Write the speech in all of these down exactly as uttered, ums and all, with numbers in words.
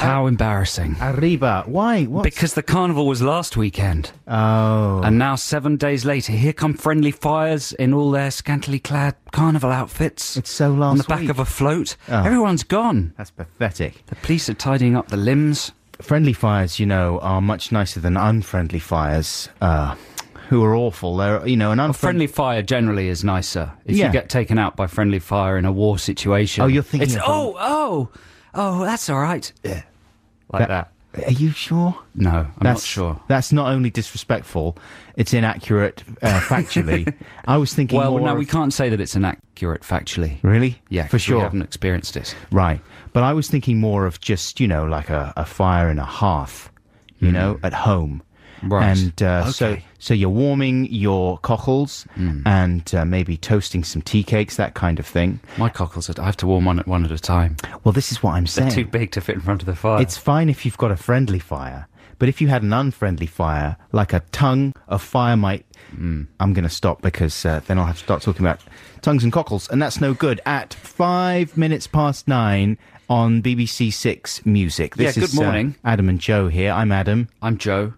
How embarrassing. Arriba. Why? What? Because the carnival was last weekend. Oh. And now, seven days later, here come friendly fires in all their scantily clad carnival outfits. It's so last On the back week. of a float. Oh. Everyone's gone. That's pathetic. The police are tidying up the limbs. Friendly fires, you know, are much nicer than unfriendly fires, uh, who are awful. They're, you know, an A unfriendly... friendly fire generally is nicer. If Yeah. you get taken out by friendly fire in a war situation. Oh, you're thinking It's, of- oh, oh, oh, that's all right. Yeah. Like that. Are you sure? No, I'm that's, not sure. That's not only disrespectful, it's inaccurate uh, factually. I was thinking Well, more no, of... we can't say that it's inaccurate factually. Really? Yeah, for 'cause sure. we haven't experienced it. Right. But I was thinking more of just, you know, like a, a fire in a hearth, you Mm. know, at home. Right. And uh, so Okay. so you're warming your cockles Mm. and uh, maybe toasting some tea cakes, that kind of thing. My cockles, I have to warm one at one at a time. Well, this is what I'm They're saying. too big to fit in front of the fire. It's fine if you've got a friendly fire, but if you had an unfriendly fire, like a tongue of fire might... Mm. I'm going to stop because uh, then I'll have to start talking about tongues and cockles, and that's no good. At five minutes past nine on B B C Six Music. This Yeah, is good morning. Uh, Adam and Joe here. I'm Adam. I'm Joe.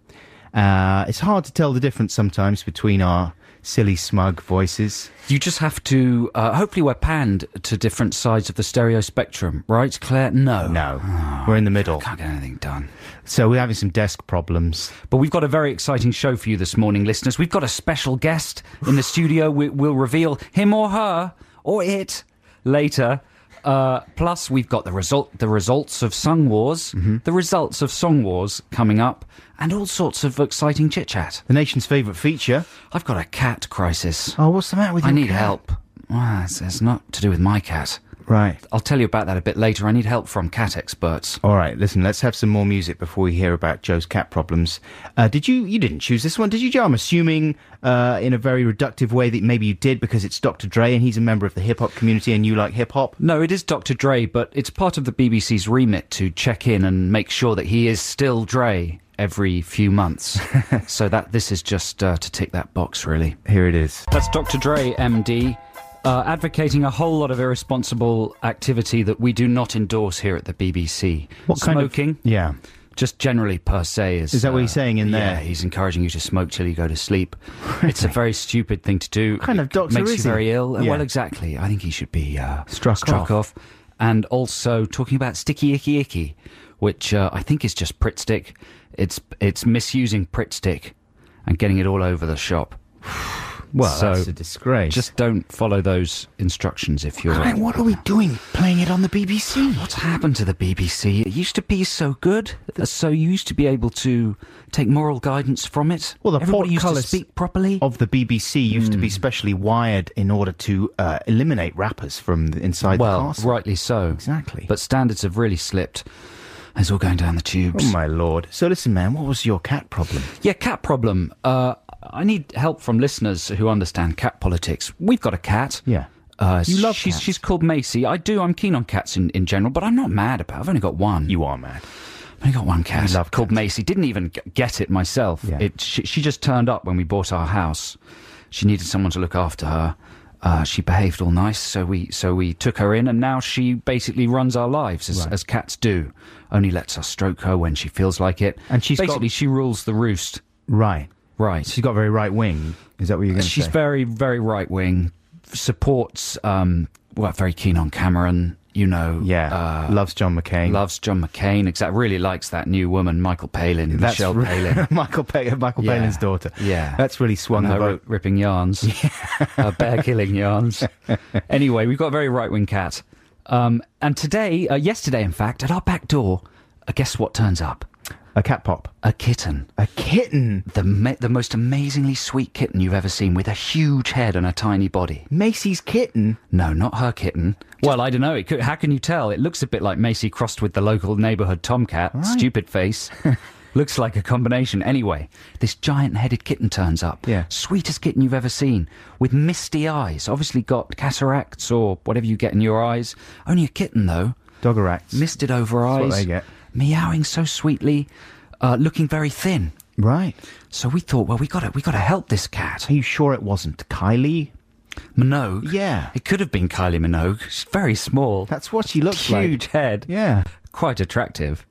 Uh, it's hard to tell the difference sometimes between our silly, smug voices. You just have to... Uh, hopefully we're panned to different sides of the stereo spectrum, right, Claire? No. No, we're in the middle. Can't get anything done. So we're having some desk problems. But we've got a very exciting show for you this morning, listeners. We've got a special guest in the studio. We, we'll reveal him or her, or it, later. Uh, plus, we've got the result, the results of Song Wars, Mm-hmm. the results of Song Wars coming up, and all sorts of exciting chit-chat. The nation's favourite feature. I've got a cat crisis. Oh, what's the matter with I your need cat? help. Well, it's, it's not to do with my cat. Right. I'll tell you about that a bit later. I need help from cat experts. All right, listen, let's have some more music before we hear about Joe's cat problems. Uh, did you, you didn't choose this one, did you, Joe? I'm assuming uh, in a very reductive way that maybe you did because it's Doctor Dre and he's a member of the hip-hop community and you like hip-hop? No, it is Doctor Dre, but it's part of the B B C's remit to check in and make sure that he is still Dre every few months. So that this is just uh, to tick that box, really. Here it is. That's Doctor Dre, M D. Uh, advocating a whole lot of irresponsible activity that we do not endorse here at the B B C. What kind of- Smoking, Yeah. just generally per se, is... Is that what uh, he's saying in there? Yeah, he's encouraging you to smoke till you go to sleep. It's a very stupid thing to do. What kind of doctor Makes is you he? very ill. Yeah. Well, exactly. I think he should be uh, Struck struck off. off. And also talking about sticky icky icky, which uh, I think is just Pritt stick. It's, it's misusing Pritt stick and getting it all over the shop. Well, So, that's a disgrace. Just don't follow those instructions if you're... Right, what are we doing playing it on the B B C? What's happened to the B B C? It used to be so good, so you used to be able to take moral guidance from it. Well, the Everybody used to portcullis speak properly. of the B B C used to be Hmm. specially wired in order to uh, eliminate rappers from the, inside the Well, castle. rightly so. Exactly. But standards have really slipped. It's all going down the tubes. Oh, my lord. So listen, man, what was your cat problem? Yeah, cat problem. Uh, I need help from listeners who understand cat politics. We've got a cat. Yeah. Uh, You love she's cats. she's called Macy. I do. I'm keen on cats in, in general, but I'm not mad about it. I've only got one. You are mad. I've only got one cat You love called cats. Macy. Didn't even g- get it myself. Yeah. It she, she just turned up when we bought our house. She needed someone to look after her. Uh, she behaved all nice, so we so we took her in, and now she basically runs our lives as, Right. as cats do. Only lets us stroke her when she feels like it. And she's got- basically she rules the roost. Right. Right. She's got very right wing. Is that what you're going to say? She's very, very right wing. Supports, um, well, very keen on Cameron, you know. Yeah. Uh, Loves John McCain. loves John McCain. Exactly. Really likes that new woman, Michael Palin, That's Michelle re- Palin. Michael, pa- Michael Yeah. Palin's daughter. Yeah. That's really swung And the her vote. ri- ripping yarns. uh, bear killing yarns. Anyway, we've got a very right wing cat. Um, and today, uh, yesterday, in fact, at our back door, uh, guess what turns up? A cat pop. A kitten. A kitten. The ma- the most amazingly sweet kitten you've ever seen, with a huge head and a tiny body. Macy's kitten. No, not her kitten. Well, I don't know. It could, how can you tell? It looks a bit like Macy crossed with the local neighbourhood tomcat. Right. Stupid face. Looks like a combination. Anyway, this giant-headed kitten turns up. Yeah. Sweetest kitten you've ever seen, with misty eyes. Obviously got cataracts or whatever you get in your eyes. Only a kitten, though. Doggeracts. Misted over That's eyes. what they get. Meowing so sweetly. Uh, looking very thin. Right. So we thought, well, we got to we got to help this cat. Are you sure it wasn't Kylie? Minogue. Yeah. It could have been Kylie Minogue. She's very small. That's what she looks like. Huge head. Yeah. Quite attractive.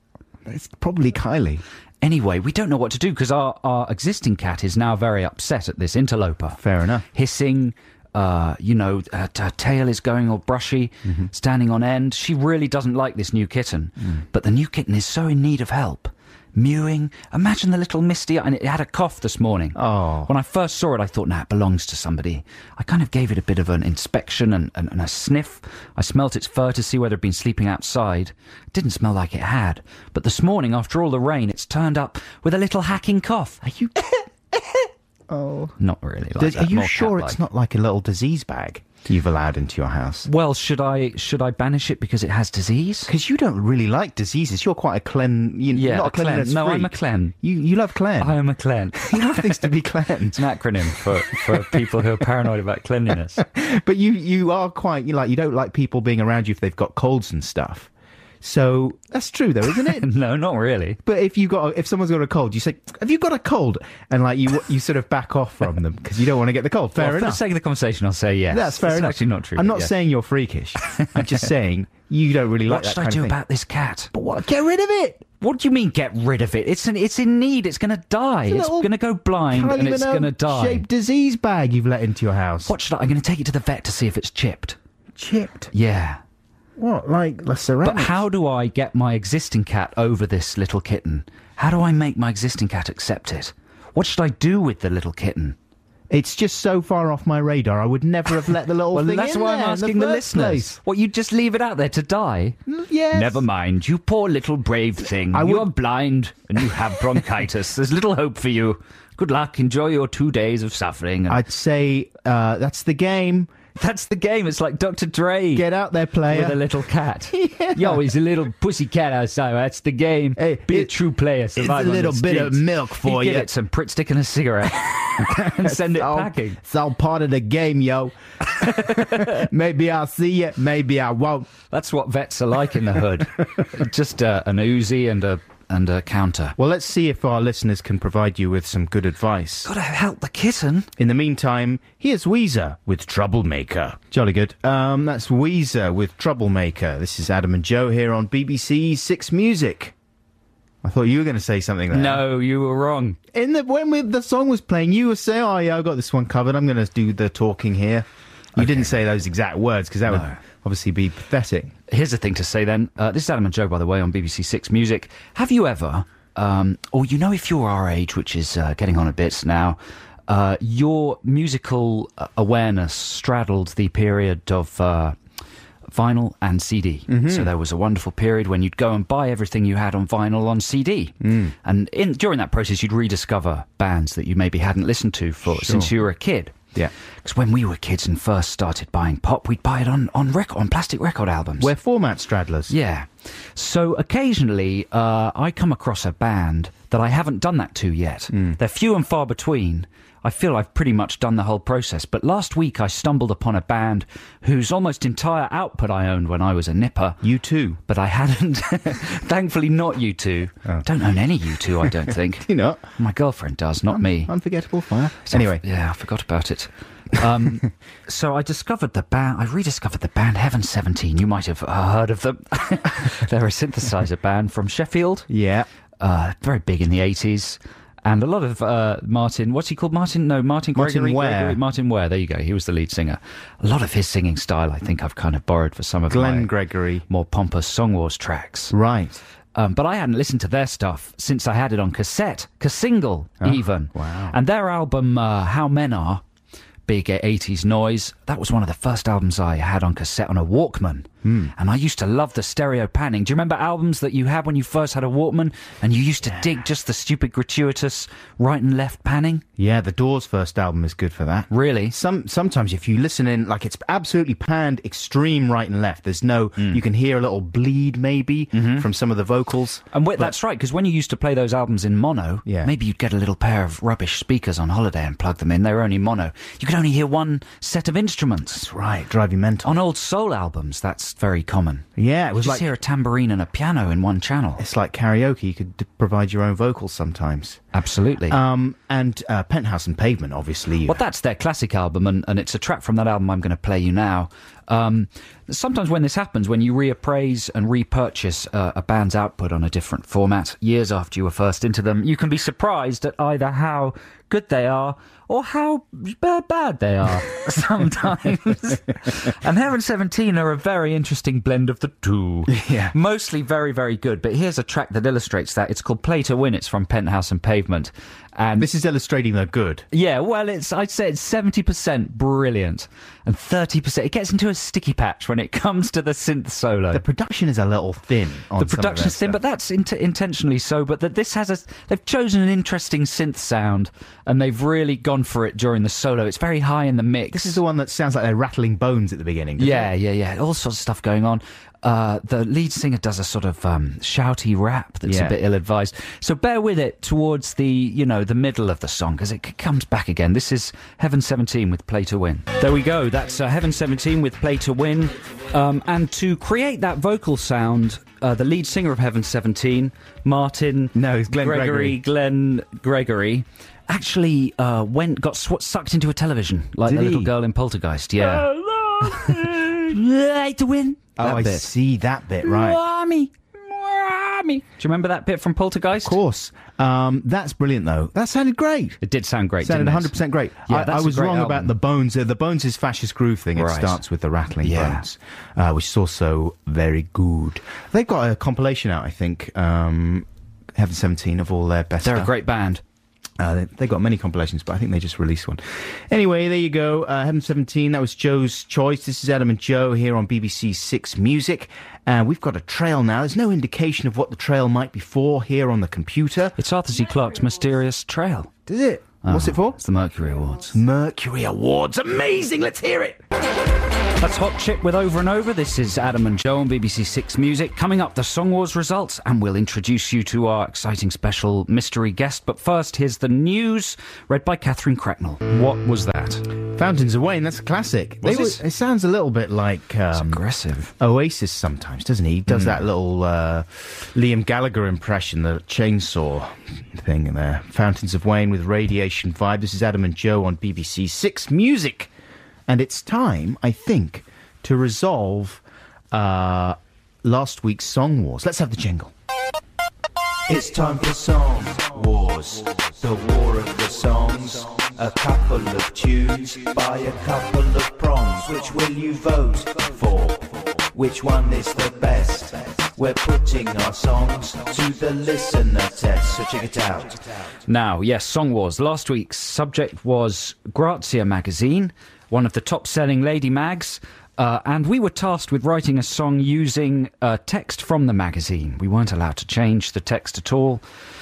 It's probably Kylie. Anyway, we don't know what to do because our, our existing cat is now very upset at this interloper. Fair enough. Hissing, uh, you know, her, her tail is going all brushy, mm-hmm. standing on end. She really doesn't like this new kitten. Mm. But the new kitten is so in need of help. Mewing. Imagine the little Misty, and it had a cough this morning. Oh. When I first saw it, I thought, nah, it belongs to somebody. I kind of gave it a bit of an inspection and, and, and a sniff. I smelt its fur to see whether it had been sleeping outside. It didn't smell like it had. But this morning, after all the rain, it's turned up with a little hacking cough. Are you... oh. Not really like Does, that. Are you More sure cat-like. It's not like a little disease bag you've allowed into your house? Well, should I should I banish it because it has disease? Because you don't really like diseases. You're quite a clean... You, Yeah, not a a clean. cleanliness No, freak. I'm a clean. You, you love clean. I am a clean. You love things to be cleansed. It's an acronym for, for people who are paranoid about cleanliness. But you, you are quite... You like you don't like people being around you if they've got colds and stuff. So that's true, though, isn't it? No, not really. But if you got, if someone's got a cold, you say, "Have you got a cold?" And like you, you sort of back off from them because you don't want to get the cold. Fair Well, for the enough. sake of the conversation, I'll say yes. That's fair it's enough. actually not true. I'm but not yes. saying you're freakish. I'm just saying you don't really like What that should I kind do of thing. about this cat? But what? Get rid of it. What do you mean, get rid of it? It's an, it's in need. It's going to die. It's a It's little going to go blind and it's going to die. Shaped disease bag you've let into your house. What should I? I'm going to take it to the vet to see if it's chipped. Chipped? Yeah. What? Like the ceramics? But how do I get my existing cat over this little kitten? How do I make my existing cat accept it? What should I do with the little kitten? It's just so far off my radar. I would never have let the little Well, thing that's in why I'm there in asking the, first listeners. place. What, you just leave it out there to die? Yes. Never mind, you poor little brave thing. I you would- are blind and you have bronchitis. There's little hope for you. Good luck. Enjoy your two days of suffering. And I'd say uh, that's the game. that's the game. It's like Doctor Dre Get out there, player. with a little cat. Yeah. Yo, he's a little pussy cat outside. That's the game. Hey, Be a it- true player. It's a Survive on little the bit of streets. milk for He'd you. Give it some Pritt stick and a cigarette and send it It's all- packing. It's all part of the game, yo. Maybe I'll see you. Maybe I won't. That's what vets are like in the hood. Just uh, an Uzi and a and a counter. Well, let's see if our listeners can provide you with some good advice. Gotta help the kitten. In the meantime, here's Weezer with Troublemaker. Jolly good. Um, that's Weezer with Troublemaker. This is Adam and Joe here on B B C Six Music. I thought you were going to say something there. No, you were wrong. In the when we, the song was playing, you were saying, "Oh yeah, I got this one covered. I'm going to do the talking here." You Okay. didn't say those exact words because that No. would obviously be pathetic. Here's the thing to say then. Uh, this is Adam and Joe, by the way, on B B C Six Music. Have you ever, um, or you know if you're our age, which is uh, getting on a bit now, uh, your musical uh, awareness straddled the period of uh, vinyl and C D. Mm-hmm. So there was a wonderful period when you'd go and buy everything you had on vinyl on C D. Mm. And in, during that process, you'd rediscover bands that you maybe hadn't listened to for Sure. since you were a kid. Yeah. Because when we were kids and first started buying pop, we'd buy it on, on record, on plastic record albums. We're format straddlers. Yeah. So occasionally uh, I come across a band that I haven't done that to yet. They're few and far between. I feel I've pretty much done the whole process. But last week I stumbled upon a band whose almost entire output I owned when I was a nipper. You too. But I hadn't. Thankfully not U two. Oh. Don't own any U two, I don't think. You know, My girlfriend does, not me. unforgettable fire. So Anyway, I f- yeah, I forgot about it. Um, so I discovered the band. I rediscovered the band Heaven seventeen. You might have uh, heard of them. They're a synthesizer band from Sheffield. yeah. Uh, very big in the eighties. And a lot of uh, Martin, what's he called? Martin? No, Martin Martin Gregory. Ware. Gregory- Martin Ware. There you go. He was the lead singer. A lot of his singing style, I think, I've kind of borrowed for some of Glenn my Gregory. more pompous Song Wars tracks. Right. Um, but I hadn't listened to their stuff since I had it on cassette, single Oh, even. wow. And their album, uh, How Men Are, big uh, eighties noise, that was one of the first albums I had on cassette on a Walkman. Mm. And I used to love the stereo panning. Do you remember albums that you had when you first had a Walkman? And you used to dig just the stupid gratuitous right and left panning? Yeah, the Doors' first album is good for that. Really? Some sometimes if you listen in, like it's absolutely panned extreme right and left. There's no, Mm. you can hear a little bleed maybe Mm-hmm. from some of the vocals. And wait, that's right, because when you used to play those albums in mono, Yeah. maybe you'd get a little pair of rubbish speakers on holiday and plug them in. They were only mono. You could only hear one set of instruments. That's right, drive you mental. On old soul albums, that's very common. Yeah, it was Just like hear a tambourine and a piano in one channel. it's like karaoke. You could d- provide your own vocals sometimes. Absolutely. Um, and uh, Penthouse and Pavement, obviously. well, that's their classic album, and, and it's a track from that album I'm going to play you now. Um, sometimes when this happens, when you reappraise and repurchase uh, a band's output on a different format years after you were first into them, you can be surprised at either how good they are or how bad, bad they are sometimes. And Heaven seventeen are a very interesting blend of the two. Yeah. Mostly very, very good. But here's a track that illustrates that. It's called Play to Win. It's from Penthouse and Pavement. And This is illustrating they're good. yeah, well, it's I'd say it's seventy percent brilliant and thirty percent. It gets into a sticky patch when it comes to the synth solo. The production is a little thin on The some of production their is thin, stuff. but that's int- intentionally so. But that this has a, they've chosen an interesting synth sound, and they've really gone for it during the solo. It's very high in the mix. This is the one that sounds like they're rattling bones at the beginning. doesn't yeah, it? yeah, yeah. All sorts of stuff going on. Uh, the lead singer does a sort of um, shouty rap that's Yeah. a bit ill-advised. So bear with it towards the, you know, the middle of the song, because it c- comes back again. This is Heaven seventeen with Play to Win. There we go. That's uh, Heaven seventeen with Play to Win. Um, and to create that vocal sound, uh, the lead singer of Heaven seventeen, Martin No, it's Glenn Gregory. Glenn Gregory, actually uh, went got sw- sucked into a television like Did the little he? girl in Poltergeist. Yeah. Play to Win. Oh, That I bit. see that bit, right. Mommy, mommy. Do you remember that bit from Poltergeist? Of course. Um, that's brilliant, though. That sounded great. It did sound great, Sounded didn't it? one hundred percent great. Yeah, I, I that's a was great wrong album. about the Bones. Uh, the Bones is Fascist Groove thing. It Right. starts with the rattling Yeah. bones, uh, which is also very good. They've got a compilation out, I think, um, Heaven seventeen, of all their best They're stuff. a great band. Uh, they, they got many compilations, but I think they just released one. Anyway, there you go. Uh, Heaven seventeen, that was Joe's choice. This is Adam and Joe here on B B C Six Music. And uh, we've got a trail now. There's no indication of what the trail might be for here on the computer. It's Arthur C. Clarke's Mysterious Trail. Does it? What's Oh, it for? It's the Mercury Awards. Mercury Awards. Amazing. Let's hear it. That's Hot Chip with Over and Over. This is Adam and Joe on B B C Six Music. Coming up, the Song Wars results, and we'll introduce you to our exciting special mystery guest. But first, here's the news, read by Catherine Cracknell. What was that? Fountains of Wayne, that's a classic. Was They it? were- it sounds a little bit like um, Aggressive. Oasis sometimes, doesn't he? He does that little uh, Liam Gallagher impression, the chainsaw thing in there. Fountains of Wayne with Radiation Vibe. This is Adam and Joe on B B C Six Music. And it's time, I think, to resolve uh, last week's Song Wars. Let's have the jingle. It's time for Song Wars, the war of the songs. A couple of tunes by a couple of prongs. Which will you vote for? Which one is the best? We're putting our songs to the listener test, so check it out. Now, yes, Song Wars. Last week's subject was Grazia magazine, one of the top-selling lady mags, uh, and we were tasked with writing a song using uh, text from the magazine. We weren't allowed to change the text at all.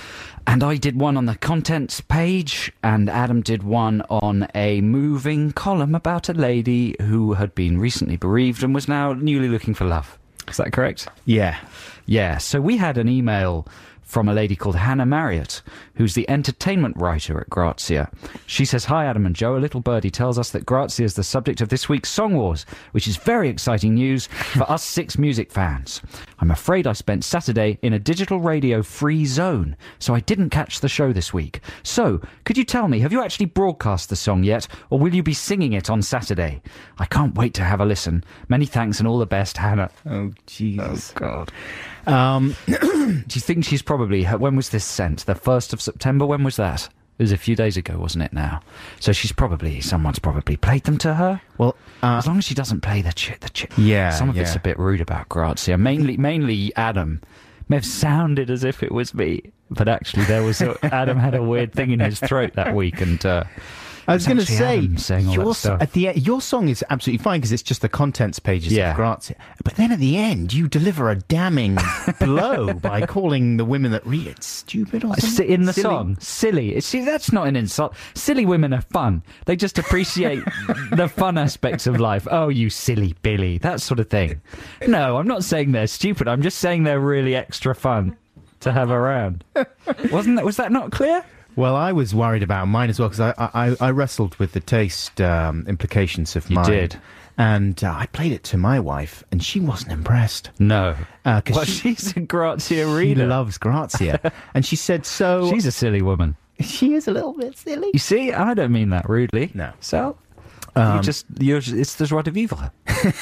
And I did one on the contents page, and Adam did one on a moving column about a lady who had been recently bereaved and was now newly looking for love. Is that correct? Yeah. Yeah, so we had an email from a lady called Hannah Marriott, who's the entertainment writer at Grazia. She says, "Hi, Adam and Joe. A little birdie tells us that Grazia is the subject of this week's Song Wars, which is very exciting news for us Six Music fans. I'm afraid I spent Saturday in a digital radio free zone, so I didn't catch the show this week. So, could you tell me, have you actually broadcast the song yet, or will you be singing it on Saturday? I can't wait to have a listen. Many thanks and all the best, Hannah." Oh, Jesus. God. Um, Do you think she's probably... When was this sent? The first of September? When was that? It was a few days ago, wasn't it now? So she's probably... Someone's probably played them to her. well, uh, As long as she doesn't play the chit... The chit. Yeah, Some of it's yeah. a bit rude about Grazia. Mainly, mainly Adam. May have sounded as if it was me. But actually, there was... A, Adam had a weird thing in his throat that week, and... Uh, I was it's going to actually say, Adam saying all your, that s- stuff. at the e- your song is absolutely fine because it's just the contents pages Yeah. of Grazia. But then at the end, you deliver a damning blow by calling the women that read it stupid or S- something. in the Silly. song, silly. It's- See, that's not an insult. Silly women are fun. They just appreciate the fun aspects of life. Oh, you silly Billy, that sort of thing. No, I'm not saying they're stupid. I'm just saying they're really extra fun to have around. Wasn't that? Was that not clear? Well, I was worried about mine as well because I, I, I wrestled with the taste um, implications of You mine. did. And uh, I played it to my wife, and she wasn't impressed. No. Uh, 'cause well, she- she's a Grazia She reader. loves Grazia. And she said, so... She's a silly woman. she is a little bit silly. You see, I don't mean that rudely. No. So, Um, you just, you're, it's the joie de vivre.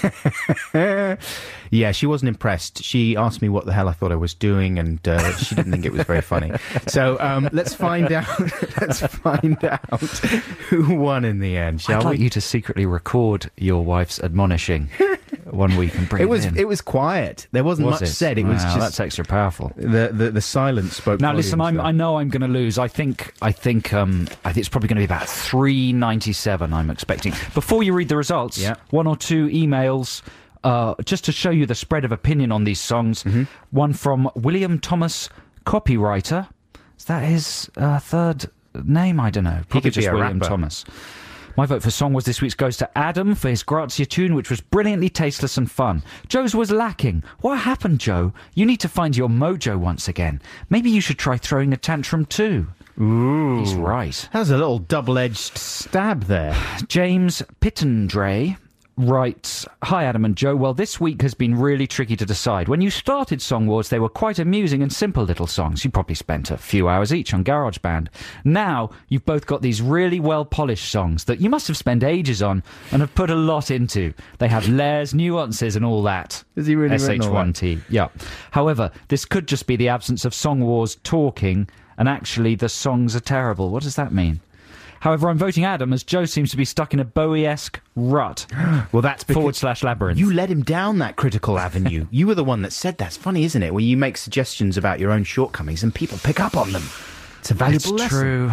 Yeah, she wasn't impressed. She asked me what the hell I thought I was doing, and uh, she didn't think it was very funny. So um, let's find out. Let's find out who won in the end, shall I'd like we? you to secretly record your wife's admonishing one week and bring it, It was in. it was quiet. There wasn't Was much it? said. It was Wow, just that's extra powerful. the, the the silence spoke. Now, listen, volumes I'm, there. I know I'm going to lose. I think, I think, um, I think it's probably going to be about three ninety-seven. I'm expecting. Before you read the results, Yeah. one or two emails, uh, just to show you the spread of opinion on these songs. Mm-hmm. One from William Thomas, copywriter. Is that his uh, third name? I don't know. Probably could be just a William rapper. Thomas. My vote for song was this week's goes to Adam for his Grazia tune, which was brilliantly tasteless and fun. Joe's was lacking. What happened, Joe? You need to find your mojo once again. Maybe you should try throwing a tantrum too. Ooh, He's right. that was a little double-edged stab there. James Pittendray writes, Hi Adam and Joe. Well, this week has been really tricky to decide. When you started Song Wars, they were quite amusing and simple little songs. You probably spent a few hours each on GarageBand. Now, you've both got these really well-polished songs that you must have spent ages on and have put a lot into. They have layers, nuances and all that. Has he really written S H one all T, yeah. However, this could just be the absence of Song Wars talking, and actually the songs are terrible. What does that mean? However, I'm voting Adam, as Joe seems to be stuck in a Bowie-esque rut. Well, that's because Forward slash labyrinth. you led him down that critical avenue. You were the one that said that. It's funny, isn't it? When you make suggestions about your own shortcomings and people pick up on them. It's a valuable It's lesson. true.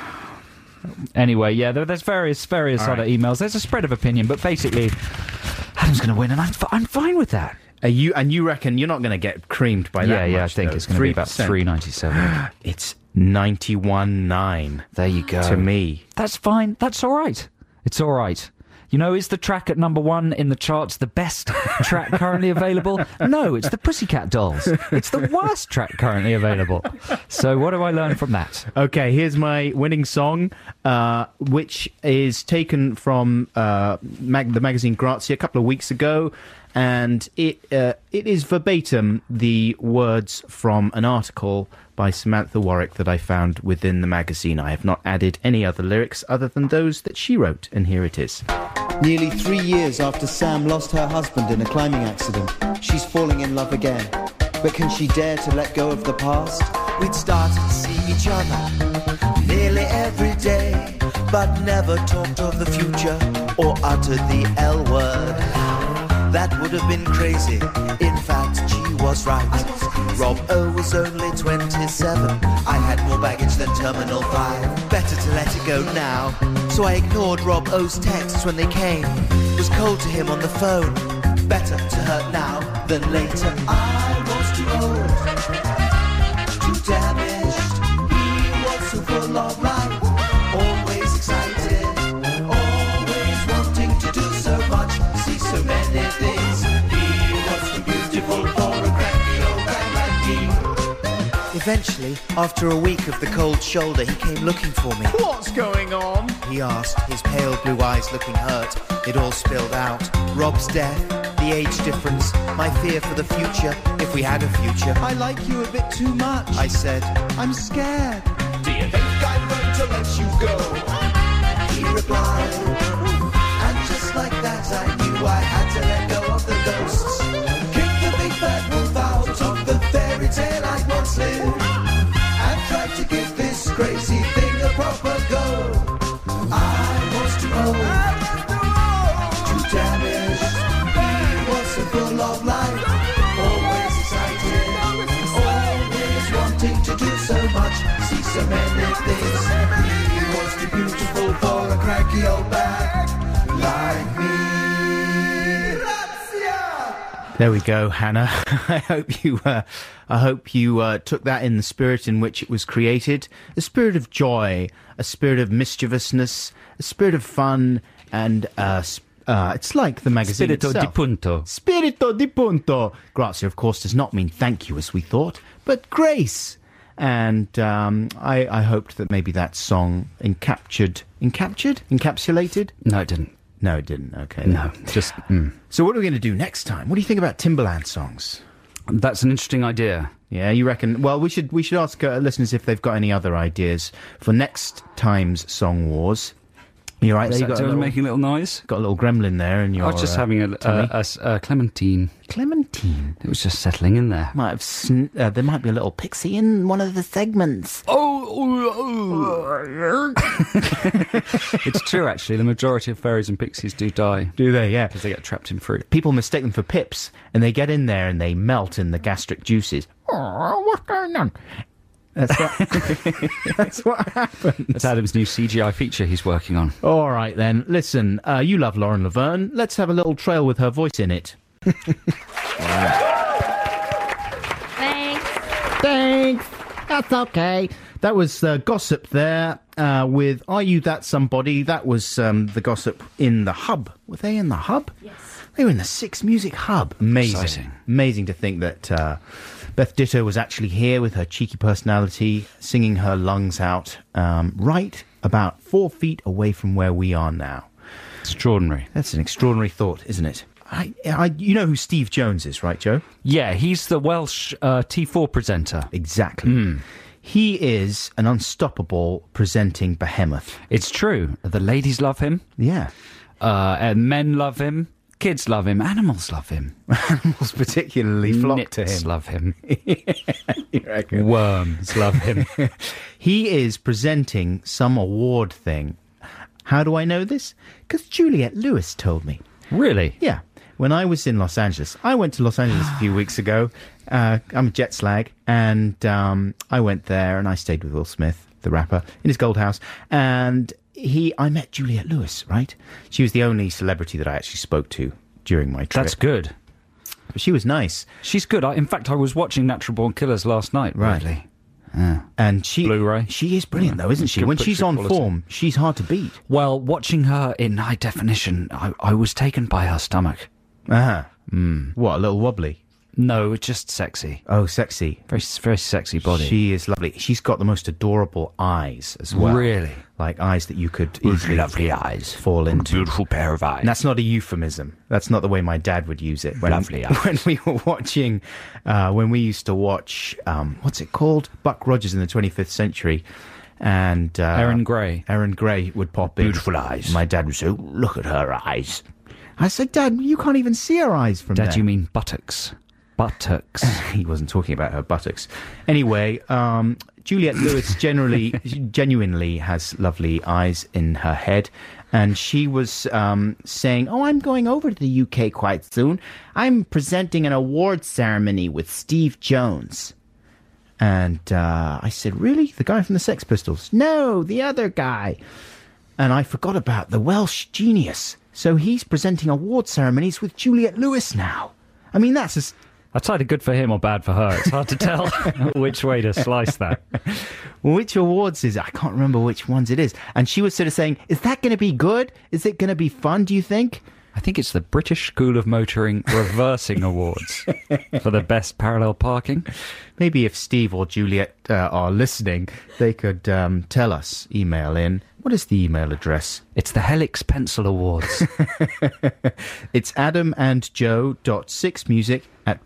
Anyway, yeah, there, there's various various All other right. emails. There's a spread of opinion, but basically, Adam's going to win, and I'm, fi- I'm fine with that. Are you and you reckon you're not going to get creamed by Yeah, that? yeah, I much, think though? it's going to be about three percent. three ninety-seven. It's ninety-one nine There you go. to me. That's fine. That's all right. It's all right. You know, is the track at number one in the charts the best track currently available? No, it's the Pussycat Dolls. It's the worst track currently available. So what do I learn from that? Okay, here's my winning song, uh, which is taken from uh, mag- the magazine Grazia a couple of weeks ago, and it uh, it is verbatim the words from an article by Samantha Warwick that I found within the magazine. I have not added any other lyrics other than those that she wrote, and here it is. Nearly three years after Sam lost her husband in a climbing accident, she's falling in love again. But can she dare to let go of the past? We'd started to see each other nearly every day, but never talked of the future or uttered the L word. That would have been crazy. In fact, she was right. Rob O was only twenty-seven. I had more baggage than Terminal five. Better to let it go now. So I ignored Rob O's texts when they came. Was cold to him on the phone. Better to hurt now than later. I was too old, too damaged. He was so full of life, always excited, always wanting to do so much, see so many things. He was too beautiful for a cranky old man like me. Eventually, after a week of the cold shoulder, he came looking for me. What's going on? He asked, his pale blue eyes looking hurt. It all spilled out. Rob's death, the age difference, my fear for the future, if we had a future. I like you a bit too much. I said, I'm scared. do you think I'm going to let you go? He replied, and just like that I knew I had to let go of the ghosts. Kick the big bad wolf out of the fairy tale I once lived, and tried to give this crazy thing a proper go. I was too old, too damaged. He was so full of life, always excited, always wanting to do so much, see so many things. He was too beautiful for a cranky old bag like me. Grazia! There we go, Hannah. I hope you, uh, I hope you uh, took that in the spirit in which it was created. A spirit of joy, a spirit of mischievousness, a spirit of fun, and uh, sp- uh, it's like the magazine Spirito di itself. punto. Spirito di punto. Grazia, of course, does not mean thank you, as we thought, but grace. And um, I, I hoped that maybe that song encaptured, encaptured, encapsulated. No, it didn't. No, it didn't. Okay. No, just... Mm. So what are we going to do next time? What do you think about Timbaland songs? That's an interesting idea. Yeah, you reckon? Well, we should we should ask uh, listeners if they've got any other ideas for next time's Song Wars. You're right Was there. You that got a, doing- little, making a little noise? got a little gremlin there, and I you're was just uh, having a, a, tummy. a s- a clementine. Clementine. It was just settling in there. Might have sn- uh, there might be a little pixie in one of the segments. Oh, it's true, actually. The majority of fairies and pixies do die Do they? Yeah. because they get trapped in fruit. People mistake them for pips, and they get in there and they melt in the gastric juices. Oh, what's going on? That's what, that's what happens. That's Adam's new C G I feature he's working on. All right, then. Listen, uh, you love Lauren Laverne. Let's have a little trail with her voice in it. Thanks. Thanks. That's okay. That was uh, Gossip there uh, with Are You That Somebody? That was um, the Gossip in the Hub. Were they in the Hub? Yes. They were in the Six Music Hub. Amazing. Exciting. Amazing to think that uh, Beth Ditto was actually here with her cheeky personality, singing her lungs out, um, right about four feet away from where we are now. Extraordinary. That's an extraordinary thought, isn't it? I, I, you know who Steve Jones is, right, Joe? Yeah, he's the Welsh uh, T four presenter. Exactly. He is an unstoppable presenting behemoth. It's true. The ladies love him. Yeah. Uh, and men love him. Kids love him. Animals love him. Animals particularly flock to Nits him. love him. You reckon? Worms love him. He is presenting some award thing. How do I know this? Because Juliette Lewis told me. Really? Yeah. When I was in Los Angeles, I went to Los Angeles a few weeks ago. Uh, I'm a jet slag, and um, I went there and I stayed with Will Smith, the rapper, in his gold house. And he, I met Juliette Lewis, right? She was the only celebrity that I actually spoke to during my trip. That's good. But she was nice. She's good. I, in fact, I was watching Natural Born Killers last night. Right. Really. And she, Blu-ray. she is brilliant, though, isn't she? Good When she's picture on quality. form, she's hard to beat. Well, watching her in high definition, I, I was taken by her stomach. Uh-huh. Mm. What, a little wobbly? No, it's just sexy. Oh, sexy. Very, very sexy body. She is lovely. She's got the most adorable eyes as well. Really? Like eyes that you could easily Lovely eyes. fall into. Beautiful pair of eyes. And that's not a euphemism. That's not the way my dad would use it. When, Lovely eyes. When we were watching, uh, when we used to watch, um, what's it called? Buck Rogers in the twenty-fifth Century. And uh, Erin Gray. Erin Gray would pop in. Beautiful eyes. My dad would say, "Oh, look at her eyes." I said, Dad, you can't even see her eyes from Dad, there. you mean buttocks? Buttocks. He wasn't talking about her buttocks. Anyway, um, Juliette Lewis generally, genuinely has lovely eyes in her head. And she was um, saying, oh, I'm going over to the U K quite soon. I'm presenting an awards ceremony with Steve Jones. And uh, I said, really? The guy from the Sex Pistols? No, the other guy. And I forgot about the Welsh genius. So he's presenting award ceremonies with Juliette Lewis now. I mean, that's as... That's either good for him or bad for her. It's hard to tell which way to slice that. Which awards is it? I can't remember which ones it is. And she was sort of saying, is that going to be good? Is it going to be fun, do you think? I think it's the British School of Motoring Reversing Awards for the best parallel parking. Maybe if Steve or Juliet uh, are listening, they could um, tell us, email in. What is the email address? It's the Helix Pencil Awards. It's adamandjoe.sixmusic at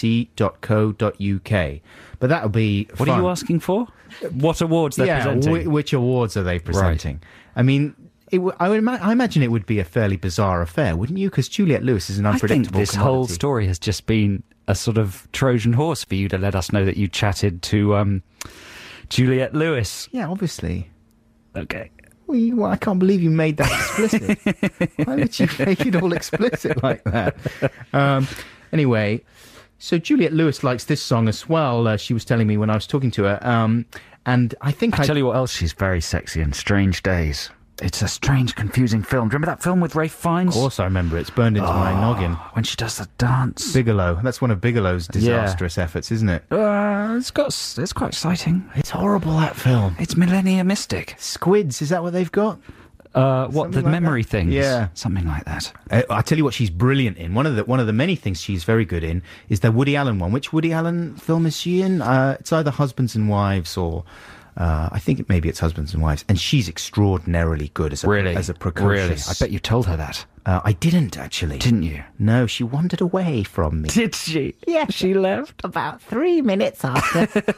bbc.co.uk. But that'll be What fun. are you asking for? What awards they're yeah, presenting? whi- which awards are they presenting? I mean, it w- I, would ima- I imagine it would be a fairly bizarre affair, wouldn't you? Because Juliette Lewis is an I think unpredictable this whole commodity. story has just been a sort of Trojan horse for you to let us know that you chatted to um, Juliette Lewis. Yeah, obviously. Okay. Well, you, well, I can't believe you made that explicit. Why would you make it all explicit like that? Um, anyway, so Juliette Lewis likes this song as well. Uh, she was telling me when I was talking to her. Um, and I think I I... tell you what else, she's very sexy in Strange Days. It's a strange, confusing film. Do you remember that film with Ralph Fiennes? Of course I remember. It's burned into my noggin. When she does the dance. Bigelow. That's one of Bigelow's disastrous efforts, isn't it? Uh, it's got. It's quite exciting. It's horrible, that film. It's Millennia Mystic. Squids, is that what they've got? Uh, what Something the like memory that? things? Yeah. something like that. Uh, I tell you what she's brilliant in. One of the one of the many things she's very good in is the Woody Allen one. Which Woody Allen film is she in? Uh, it's either Husbands and Wives or... Uh, I think it, maybe it's Husbands and Wives, and she's extraordinarily good as a Really, as a really. precocious. I bet you told her that, uh, I didn't actually. didn't you? No, she wandered away from me. Did she? Yeah. She left. About three minutes after.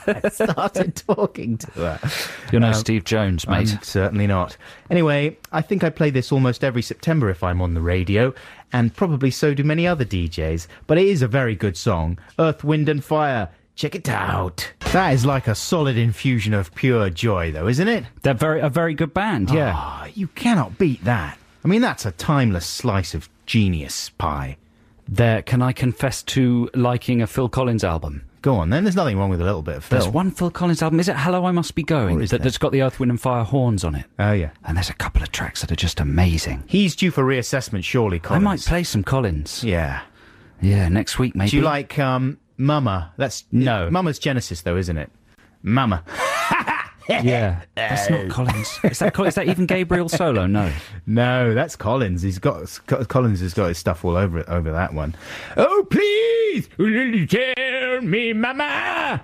I started talking to her. You're no Um, Steve Jones, mate. I'm certainly not. Anyway, I think I play this almost every September if I'm on the radio, and probably so do many other D Js. But it is a very good song. Earth, Wind and Fire. Check it out. That is like a solid infusion of pure joy, though, isn't it? They're very a very good band, yeah. Ah, you cannot beat that. I mean, that's a timeless slice of genius pie. There, can I confess to liking a Phil Collins album? Go on, then. There's nothing wrong with a little bit of Phil. There's one Phil Collins album. Is it Hello, I Must Be Going? Or is That, there? that's got the Earth, Wind and Fire horns on it. Oh, yeah. And there's a couple of tracks that are just amazing. He's due for reassessment, surely, Collins. I might play some Collins. Yeah. Yeah, next week maybe. Do you like um, Mama? That's No. Mama's Genesis, though, isn't it? Mama. Yeah, that's not Collins. Is that Col- is that even Gabriel solo? No. No, that's Collins. He's got Collins has got his stuff all over it, over that one. Oh, please, will you tell me, Mama?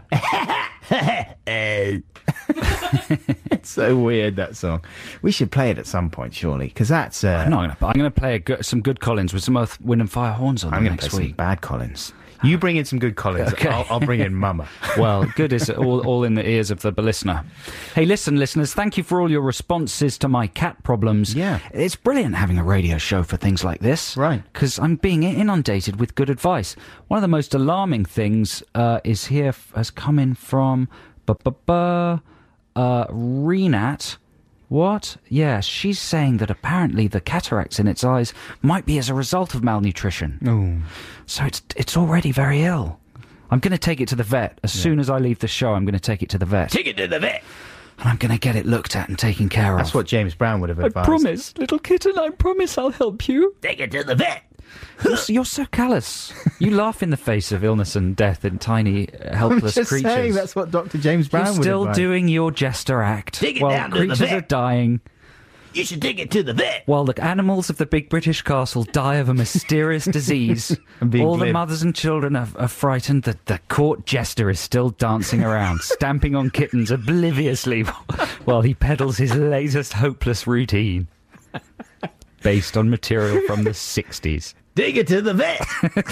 It's so weird, that song. We should play it at some point, surely, because that's. Uh, I'm not gonna. I'm gonna play a good, some good Collins with some Earth, Wind and Fire horns on I'm them going to next play week. some bad Collins. You bring in some good Collins. Okay. I'll, I'll bring in Mama. Well, good is all, all in the ears of the listener. Hey, listen, listeners, thank you for all your responses to my cat problems. Yeah. It's brilliant having a radio show for things like this. Right. Because I'm being inundated with good advice. One of the most alarming things uh, is here, has come in from bu-bu-bu, uh, Renat. What? Yeah, she's saying that apparently the cataracts in its eyes might be as a result of malnutrition. Oh. So it's it's already very ill. I'm going to take it to the vet. As soon as I leave the show, I'm going to take it to the vet. Take it to the vet. And I'm going to get it looked at and taken care That's of. what James Brown would have advised. little kitten, I promise I'll help you. Take it to the vet. You're, s- you're so callous. You laugh in the face of illness and death in tiny, uh, I'm helpless just creatures. saying that's what Doctor James Brown You're would still advise. doing your jester act. Take it while down to the creatures vet. are dying. You should take it to the vet. While the animals of the big British castle die of a mysterious disease, I'm being all the glib. mothers and children are, are frightened that the court jester is still dancing around, stamping on kittens obliviously while he peddles his latest hopeless routine, based on material from the sixties. Take it to the vet.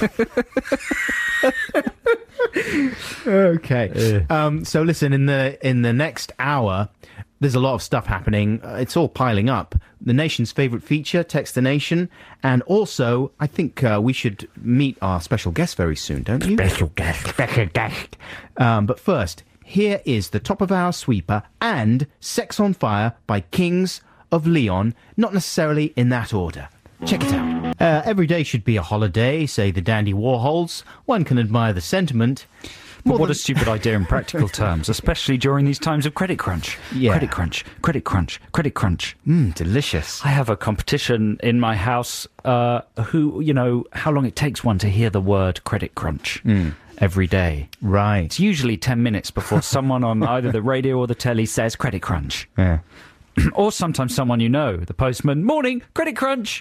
Okay. Um, so listen, in the in the next hour, there's a lot of stuff happening. Uh, it's all piling up. The nation's favourite feature, Text the Nation, and also I think uh, we should meet our special guest very soon, don't you? Special guest. Special guest. Um, but first, here is the top of our sweeper and Sex on Fire by Kings of Leon, not necessarily in that order. Check it out. Uh, every day should be a holiday, say the dandy Warhols. One can admire the sentiment. But More what than- a stupid idea in practical terms, especially during these times of credit crunch. Yeah. Credit crunch, credit crunch, credit crunch. Mmm, delicious. I have a competition in my house uh, who, you know, how long it takes one to hear the word credit crunch every day. Right. It's usually ten minutes before someone on either the radio or the telly says credit crunch. Yeah. Or sometimes someone you know, the postman, morning, credit crunch.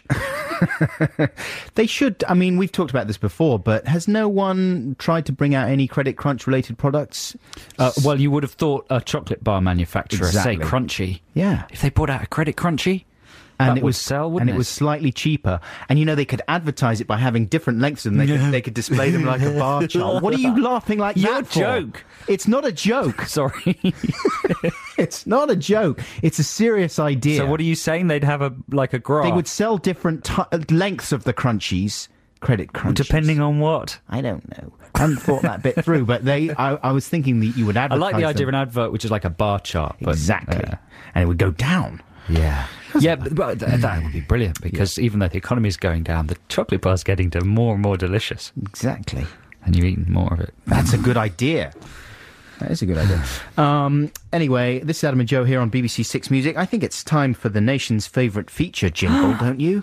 They should, I mean, we've talked about this before, but has no one tried to bring out any Credit Crunch related products? Uh, well, you would have thought a chocolate bar manufacturer, Exactly. say Crunchy. Yeah. If they brought out a credit Crunchy, And that it would was sell, and wouldn't it it? was slightly cheaper. And you know, they could advertise it by having different lengths of them. They, could, they could display them like a bar chart. What are you laughing like Your that for? joke. It's not a joke. Sorry. It's not a joke. It's a serious idea. So what are you saying? They'd have a like a graph? They would sell different t- lengths of the crunchies. Credit crunchies. depending on what. I don't know. I haven't thought that bit through, but they. I, I was thinking that you would I advertise like the idea them. of an advert which is like a bar chart. But, Exactly. uh, And it would go down. yeah. Yeah, but, but th- that would be brilliant because even though the economy is going down, the chocolate bar's getting to more and more delicious, Exactly. and you're eating more of it. That's a good idea. That is a good idea. Um, anyway, this is Adam and Joe here on B B C Six Music. I think it's time for the nation's favourite feature jingle, don't you?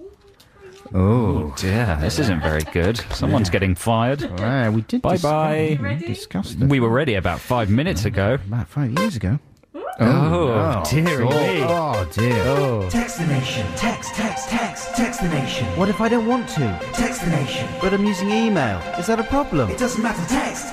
Oh, Dear, this isn't very good. Someone's getting fired. wow, we did Bye discuss, bye. we discussed it We were ready about five minutes ago. about five years ago. Oh, dearie oh, me. Oh, dear. Oh. Text the nation. Text, text, text, text the nation. What if I don't want to? Text the nation. But I'm using email. Is that a problem? It doesn't matter. Text.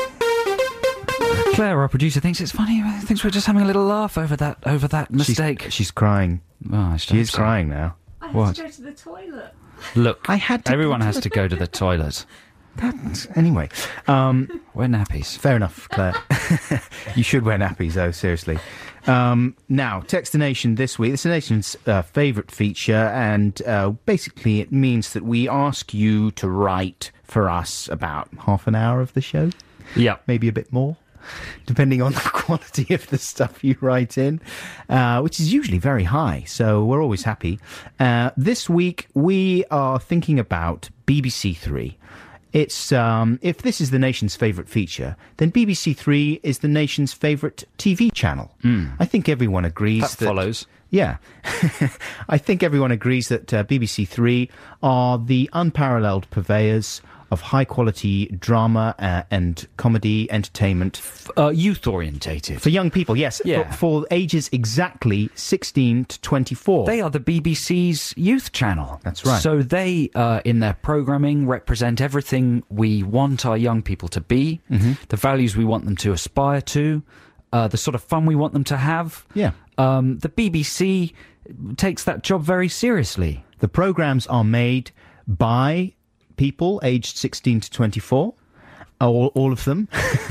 Claire, our producer, thinks it's funny. Thinks we're just having a little laugh over that over that mistake. She's, she's crying. Oh, I She is so. crying now. I have What? to go to the toilet. Look, I had to everyone go to has to go to the toilet. That's, anyway, um, Wear nappies. fair enough, Claire. You should wear nappies, though, seriously. Um, now, Text the Nation this week. It's the Nation's uh, favourite feature, and uh, basically it means that we ask you to write for us about half an hour of the show, Yeah. maybe a bit more, depending on the quality of the stuff you write in, uh, which is usually very high, so we're always happy. Uh, this week, we are thinking about B B C Three. It's um, if this is the nation's favourite feature, then B B C Three is the nation's favourite T V channel. I think everyone agrees That that... follows. Yeah. I think everyone agrees that uh, B B C Three are the unparalleled purveyors of high-quality drama uh, and comedy entertainment Uh, youth orientated. for young people, yes, Yeah. for, for ages exactly sixteen to twenty-four. They are the B B C's youth channel. That's right. So they, uh, in their programming, represent everything we want our young people to be, Mm-hmm. the values we want them to aspire to, uh, the sort of fun we want them to have. Yeah. Um, the B B C takes that job very seriously. The programmes are made by people aged sixteen to twenty-four, all, all of them,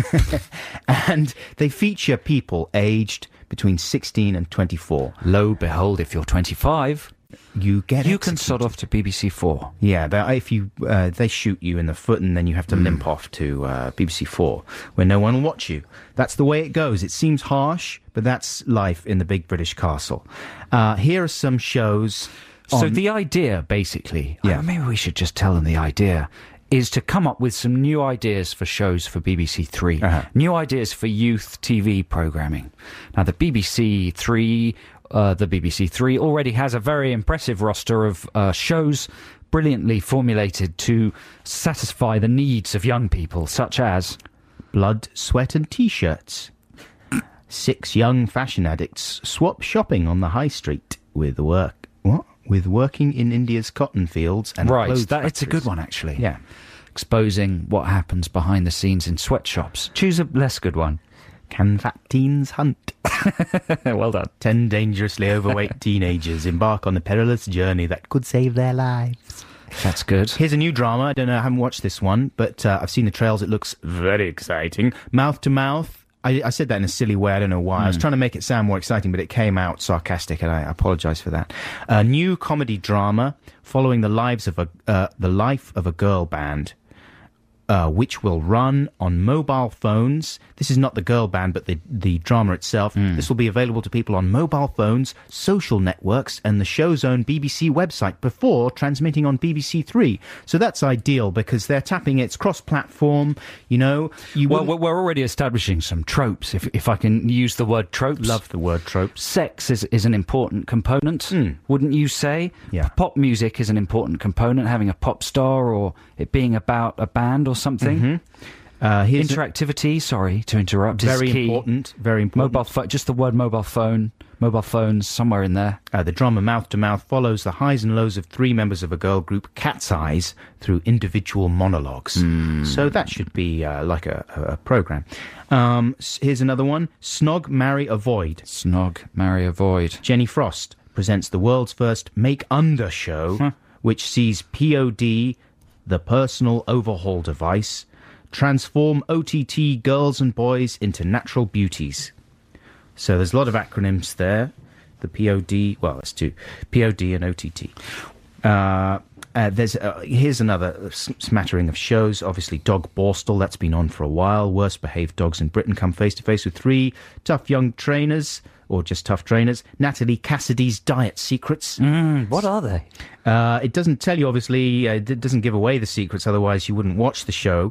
and they feature people aged between sixteen and twenty-four. Lo behold, if you're twenty-five, You get you can executed. sod off to B B C Four. Yeah, they, if you uh, they shoot you in the foot and then you have to limp off to uh, B B C Four, where no one will watch you. That's the way it goes. It seems harsh, but that's life in the big British castle. Uh, here are some shows. So on- the idea, basically, Yeah. uh, maybe we should just tell them the idea, is to come up with some new ideas for shows for B B C Three, Uh-huh. new ideas for youth T V programming. Now, the B B C Three, uh, the B B C Three already has a very impressive roster of uh, shows brilliantly formulated to satisfy the needs of young people, such as Blood, Sweat and T-shirts. Six young fashion addicts swap shopping on the high street with work. What? With working in India's cotton fields and right. clothes That it's a good factories. one, actually. Yeah. Exposing what happens behind the scenes in sweatshops. Choose a less good one. Can fat teens hunt? Well done. Ten dangerously overweight teenagers embark on a perilous journey that could save their lives. That's good. Here's a new drama. I don't know, I haven't watched this one, but uh, I've seen the trails. It looks very exciting. Mouth to Mouth. I, I said that in a silly way. I don't know why. I was trying to make it sound more exciting, but it came out sarcastic, and I apologise for that. A new comedy drama following the lives of a uh, the life of a girl band. Uh, which will run on mobile phones. This is not the girl band, but the, the drama itself. This will be available to people on mobile phones, social networks, and the show's own B B C website before transmitting on B B C Three. So that's ideal because they're tapping its cross-platform. You know, you Well, wouldn't- we're we're already establishing some tropes, if if I can use the word tropes. love the word tropes. Sex is is an important component, wouldn't you say? Yeah. Pop music is an important component, having a pop star or it being about a band or something. Uh, here's a- Interactivity, sorry to interrupt, is very key. important. Very important. Mobile phone, just the word mobile phone, mobile phones, somewhere in there. Uh, the drama Mouth to Mouth follows the highs and lows of three members of a girl group, Cat's Eyes, through individual monologues. So that should be uh, like a, a, a program. Um, s- here's another one: Snog, Marry, Avoid. Snog, marry, avoid. Jenny Frost presents the world's first Make Under show, which sees P O D, the personal overhaul device, transform O T T girls and boys into natural beauties. So there's a lot of acronyms there. The P O D, well, that's two. P O D and O T T. Uh, uh, there's uh, here's another s- smattering of shows. Obviously, Dog Borstal, that's been on for a while. Worst behaved dogs in Britain come face to face with three tough young trainers, or just tough trainers. Natalie Cassidy's Diet Secrets. Mm, what are they? Uh, it doesn't tell you, obviously, uh, it doesn't give away the secrets, otherwise you wouldn't watch the show.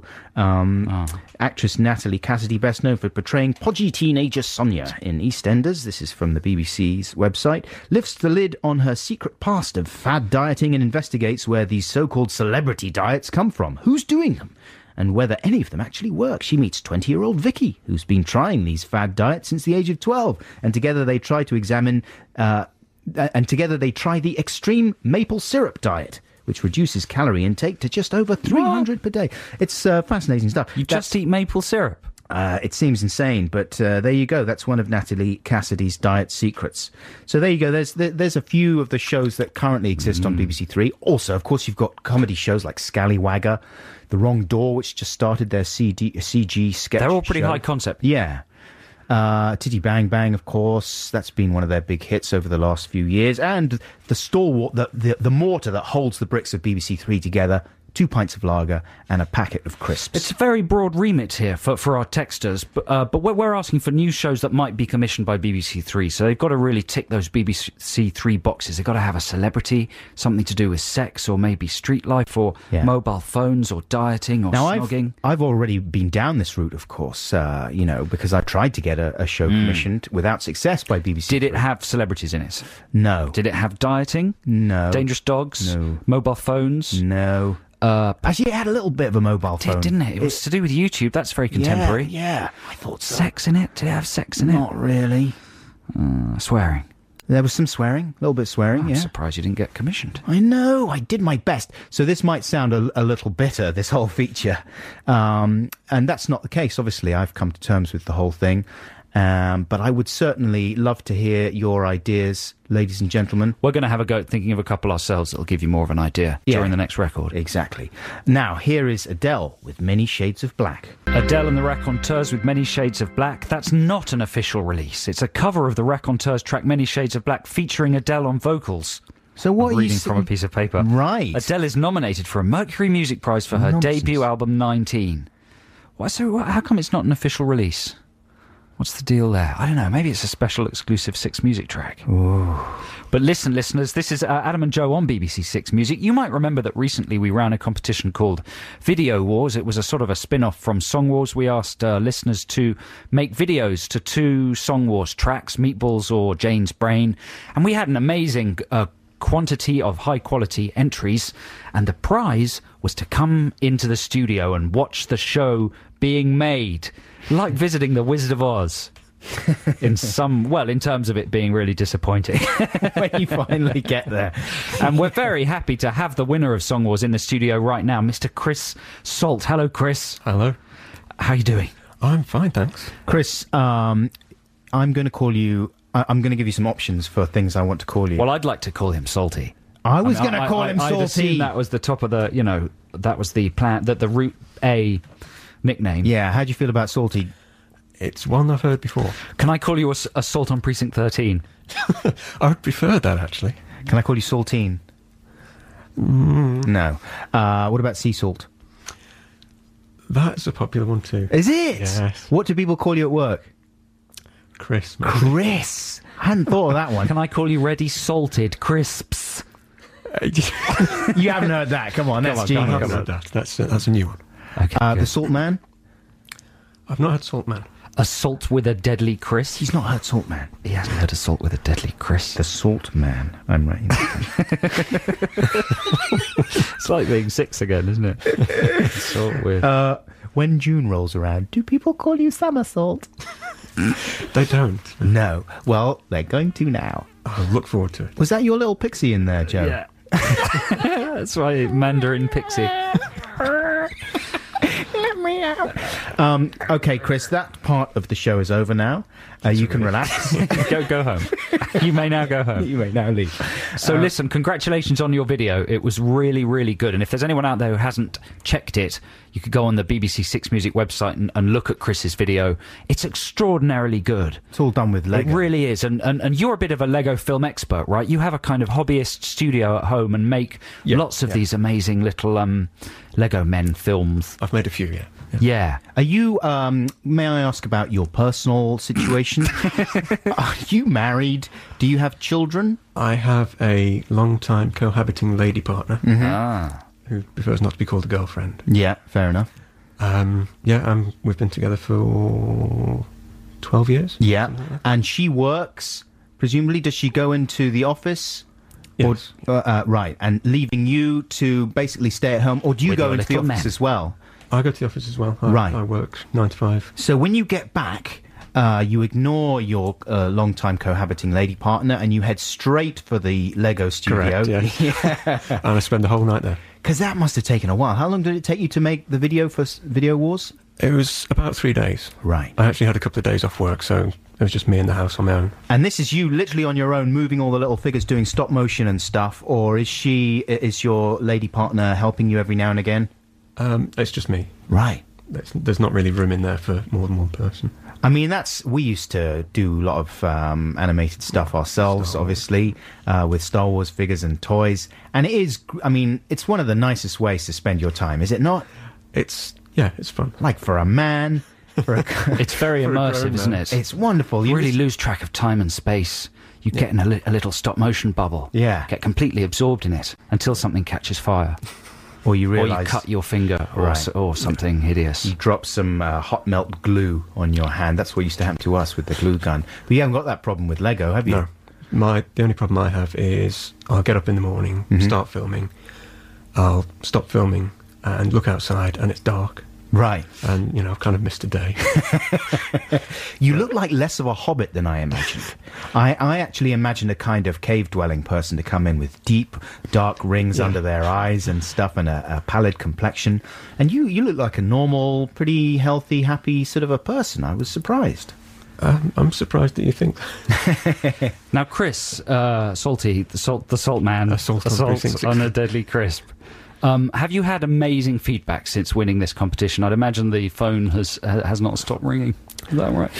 Um, Actress Natalie Cassidy, best known for portraying podgy teenager Sonia in EastEnders, this is from the B B C's website, lifts the lid on her secret past of fad dieting and investigates where these so-called celebrity diets come from, who's doing them, and whether any of them actually work. She meets twenty-year-old Vicky, who's been trying these fad diets since the age of twelve, and together they try to examine... Uh, Uh, and together they try the extreme maple syrup diet, which reduces calorie intake to just over three hundred per day. It's uh, fascinating stuff. You That's- just eat maple syrup. Uh, it seems insane, but uh, there you go. That's one of Natalie Cassidy's diet secrets. So there you go. There's there, there's a few of the shows that currently exist mm. on B B C Three. Also, of course, you've got comedy shows like Scallywagger, The Wrong Door, which just started their C D, C G sketch. They're all pretty show. high concept. Yeah. Uh, Titty Bang Bang, of course, that's been one of their big hits over the last few years. And the stalwart, the, the, the mortar that holds the bricks of B B C Three together, two pints of lager and a packet of crisps. It's a very broad remit here for, for our texters, but, uh, but we're, we're asking for new shows that might be commissioned by B B C Three, so they've got to really tick those B B C Three boxes. They've got to have a celebrity, something to do with sex, or maybe street life, or yeah. mobile phones, or dieting, or now, snogging. I've, I've already been down this route, of course, uh, you know, because I tried to get a, a show mm. commissioned without success by B B C Did Three. it have celebrities in it? No. Did it have dieting? No. Dangerous dogs? No. Mobile phones? No. Uh, Actually, it had a little bit of a mobile phone. Did, didn't it? It was to do with YouTube. That's very contemporary. Yeah, yeah. I thought so. Sex in it? Did it have sex in Not it? Not really. Uh, swearing. There was some swearing, a little bit of swearing, I'm yeah. surprised you didn't get commissioned. I know, I did my best. So this might sound a, a little bitter, this whole feature. Um, and that's not the case, obviously. I've come to terms with the whole thing. Um, but I would certainly love to hear your ideas, ladies and gentlemen. We're going to have a go at thinking of a couple ourselves that'll give you more of an idea Yeah. during the next record. Exactly. Now, here is Adele with Many Shades of Black. Adele and the Raconteurs with Many Shades of Black. That's not an official release. It's a cover of the Raconteurs track Many Shades of Black featuring Adele on vocals. So what I'm are reading you from a piece of paper. Right. Adele is nominated for a Mercury Music Prize for her Nonsense. debut album nineteen. Why, so how come it's not an official release? What's the deal there? I don't know. Maybe it's a special exclusive Six Music track. Ooh. But listen, listeners, this is uh, Adam and Joe on B B C Six Music. You might remember that recently we ran a competition called Video Wars. It was a sort of a spin-off from Song Wars. We asked uh, listeners to make videos to two Song Wars tracks, Meatballs or Jane's Brain. And we had an amazing uh, quantity of high-quality entries. And the prize was to come into the studio and watch the show being made. Like visiting the Wizard of Oz. In some, well, in terms of it being really disappointing. When you finally get there. And we're very happy to have the winner of Song Wars in the studio right now, Mister Chris Salt. Hello, Chris. Hello. How are you doing? I'm fine, thanks. Chris, um, I'm going to call you, I- I'm going to give you some options for things I want to call you. Well, I'd like to call him Salty. I was I mean, going to I- call I- him I'd Salty. assume that was the top of the, you know, that was the plan, that the Route A nickname. Yeah, how do you feel about Salty? It's one I've heard before. Can I call you a, Assault on Precinct thirteen? I would prefer that, actually. Can I call you Saltine? Mm. No. Uh, what about Sea Salt? That's a popular one too. Is it? Yes. What do people call you at work? Chris. maybe. Chris. I hadn't thought of that one. Can I call you Ready Salted Crisps? You haven't heard that. Come on, that's I genius. haven't heard that. That's, uh, that's a new one. Okay, Uh, good. the Salt Man? I've not had Salt Man. Assault with a Deadly Crisp? He's not heard Salt Man. He hasn't heard Assault with a Deadly Crisp. The Salt Man. I'm right. It's like being six again, isn't it? Assault with... uh, when June rolls around, do people call you Somersault? They don't. No. Well, they're going to now. I look forward to it. Was that your little pixie in there, Joe? Yeah. That's right, Mandarin Pixie. Um, okay, Chris, that part of the show is over now. Uh, you can relax. go go home. You may now go home. You may now leave. So listen, congratulations on your video. It was really, really good. And if there's anyone out there who hasn't checked it, you could go on the B B C Six Music website and, and look at Chris's video. It's extraordinarily good. It's all done with Lego. It really is. And, and and you're a bit of a Lego film expert, right? You have a kind of hobbyist studio at home and make Yeah, lots of yeah. these amazing little um, Lego men films. I've made a few, yeah. yeah. Yeah. Are you, um, may I ask about your personal situation? Are you married? Do you have children? I have a long-time cohabiting lady partner Ah. who prefers not to be called a girlfriend. Yeah, fair enough. Um, yeah, um, we've been together for twelve years. Yeah, and she works, presumably, does she go into the office? Yes. Or, uh, uh, right, and leaving you to basically stay at home, or do you With go your into the little office men. as well? I go to the office as well. I, Right. I work nine to five. So when you get back, uh, you ignore your uh, long-time cohabiting lady partner and you head straight for the Lego studio. Correct, yeah. And I spend the whole night there. Because that must have taken a while. How long did it take you to make the video for S- Video Wars? It was about three days. Right. I actually had a couple of days off work, so it was just me in the house on my own. And this is you literally on your own, moving all the little figures, doing stop motion and stuff, or is she, is your lady partner helping you every now and again? Um, it's just me. Right. There's, there's not really room in there for more than one person. I mean, that's we used to do a lot of um, animated stuff ourselves, obviously, uh, with Star Wars figures and toys. And it is, I mean, it's one of the nicest ways to spend your time, is it not? It's, yeah, it's fun. Like for a man, for a... It's very For a immersive, grown isn't man. it? It's wonderful. You You really just- lose track of time and space. You get in a, li- a little stop motion bubble. Yeah. Get completely absorbed in it until something catches fire. Or you Or you realise cut your finger or, Right. s- or something hideous. you drop some uh, hot melt glue on your hand. That's what used to happen to us with the glue gun. But you haven't got that problem with Lego, have you? No. My, the only problem I have is I'll get up in the morning, Mm-hmm. start filming, I'll stop filming and look outside and it's dark. Right. And, you know, I've kind of missed a day. You look like less of a hobbit than I imagined. I, I actually imagined a kind of cave-dwelling person to come in with deep, dark rings Yeah. under their eyes and stuff and a, a pallid complexion. And you, you look like a normal, pretty healthy, happy sort of a person. I was surprised. um, I'm surprised that you think Now, Chris, uh, Salty, the salt, the salt man, Assault on assault Precinct on six. a deadly crisp. Um, have you had amazing feedback since winning this competition? I'd imagine the phone has uh, has not stopped ringing. Is that right?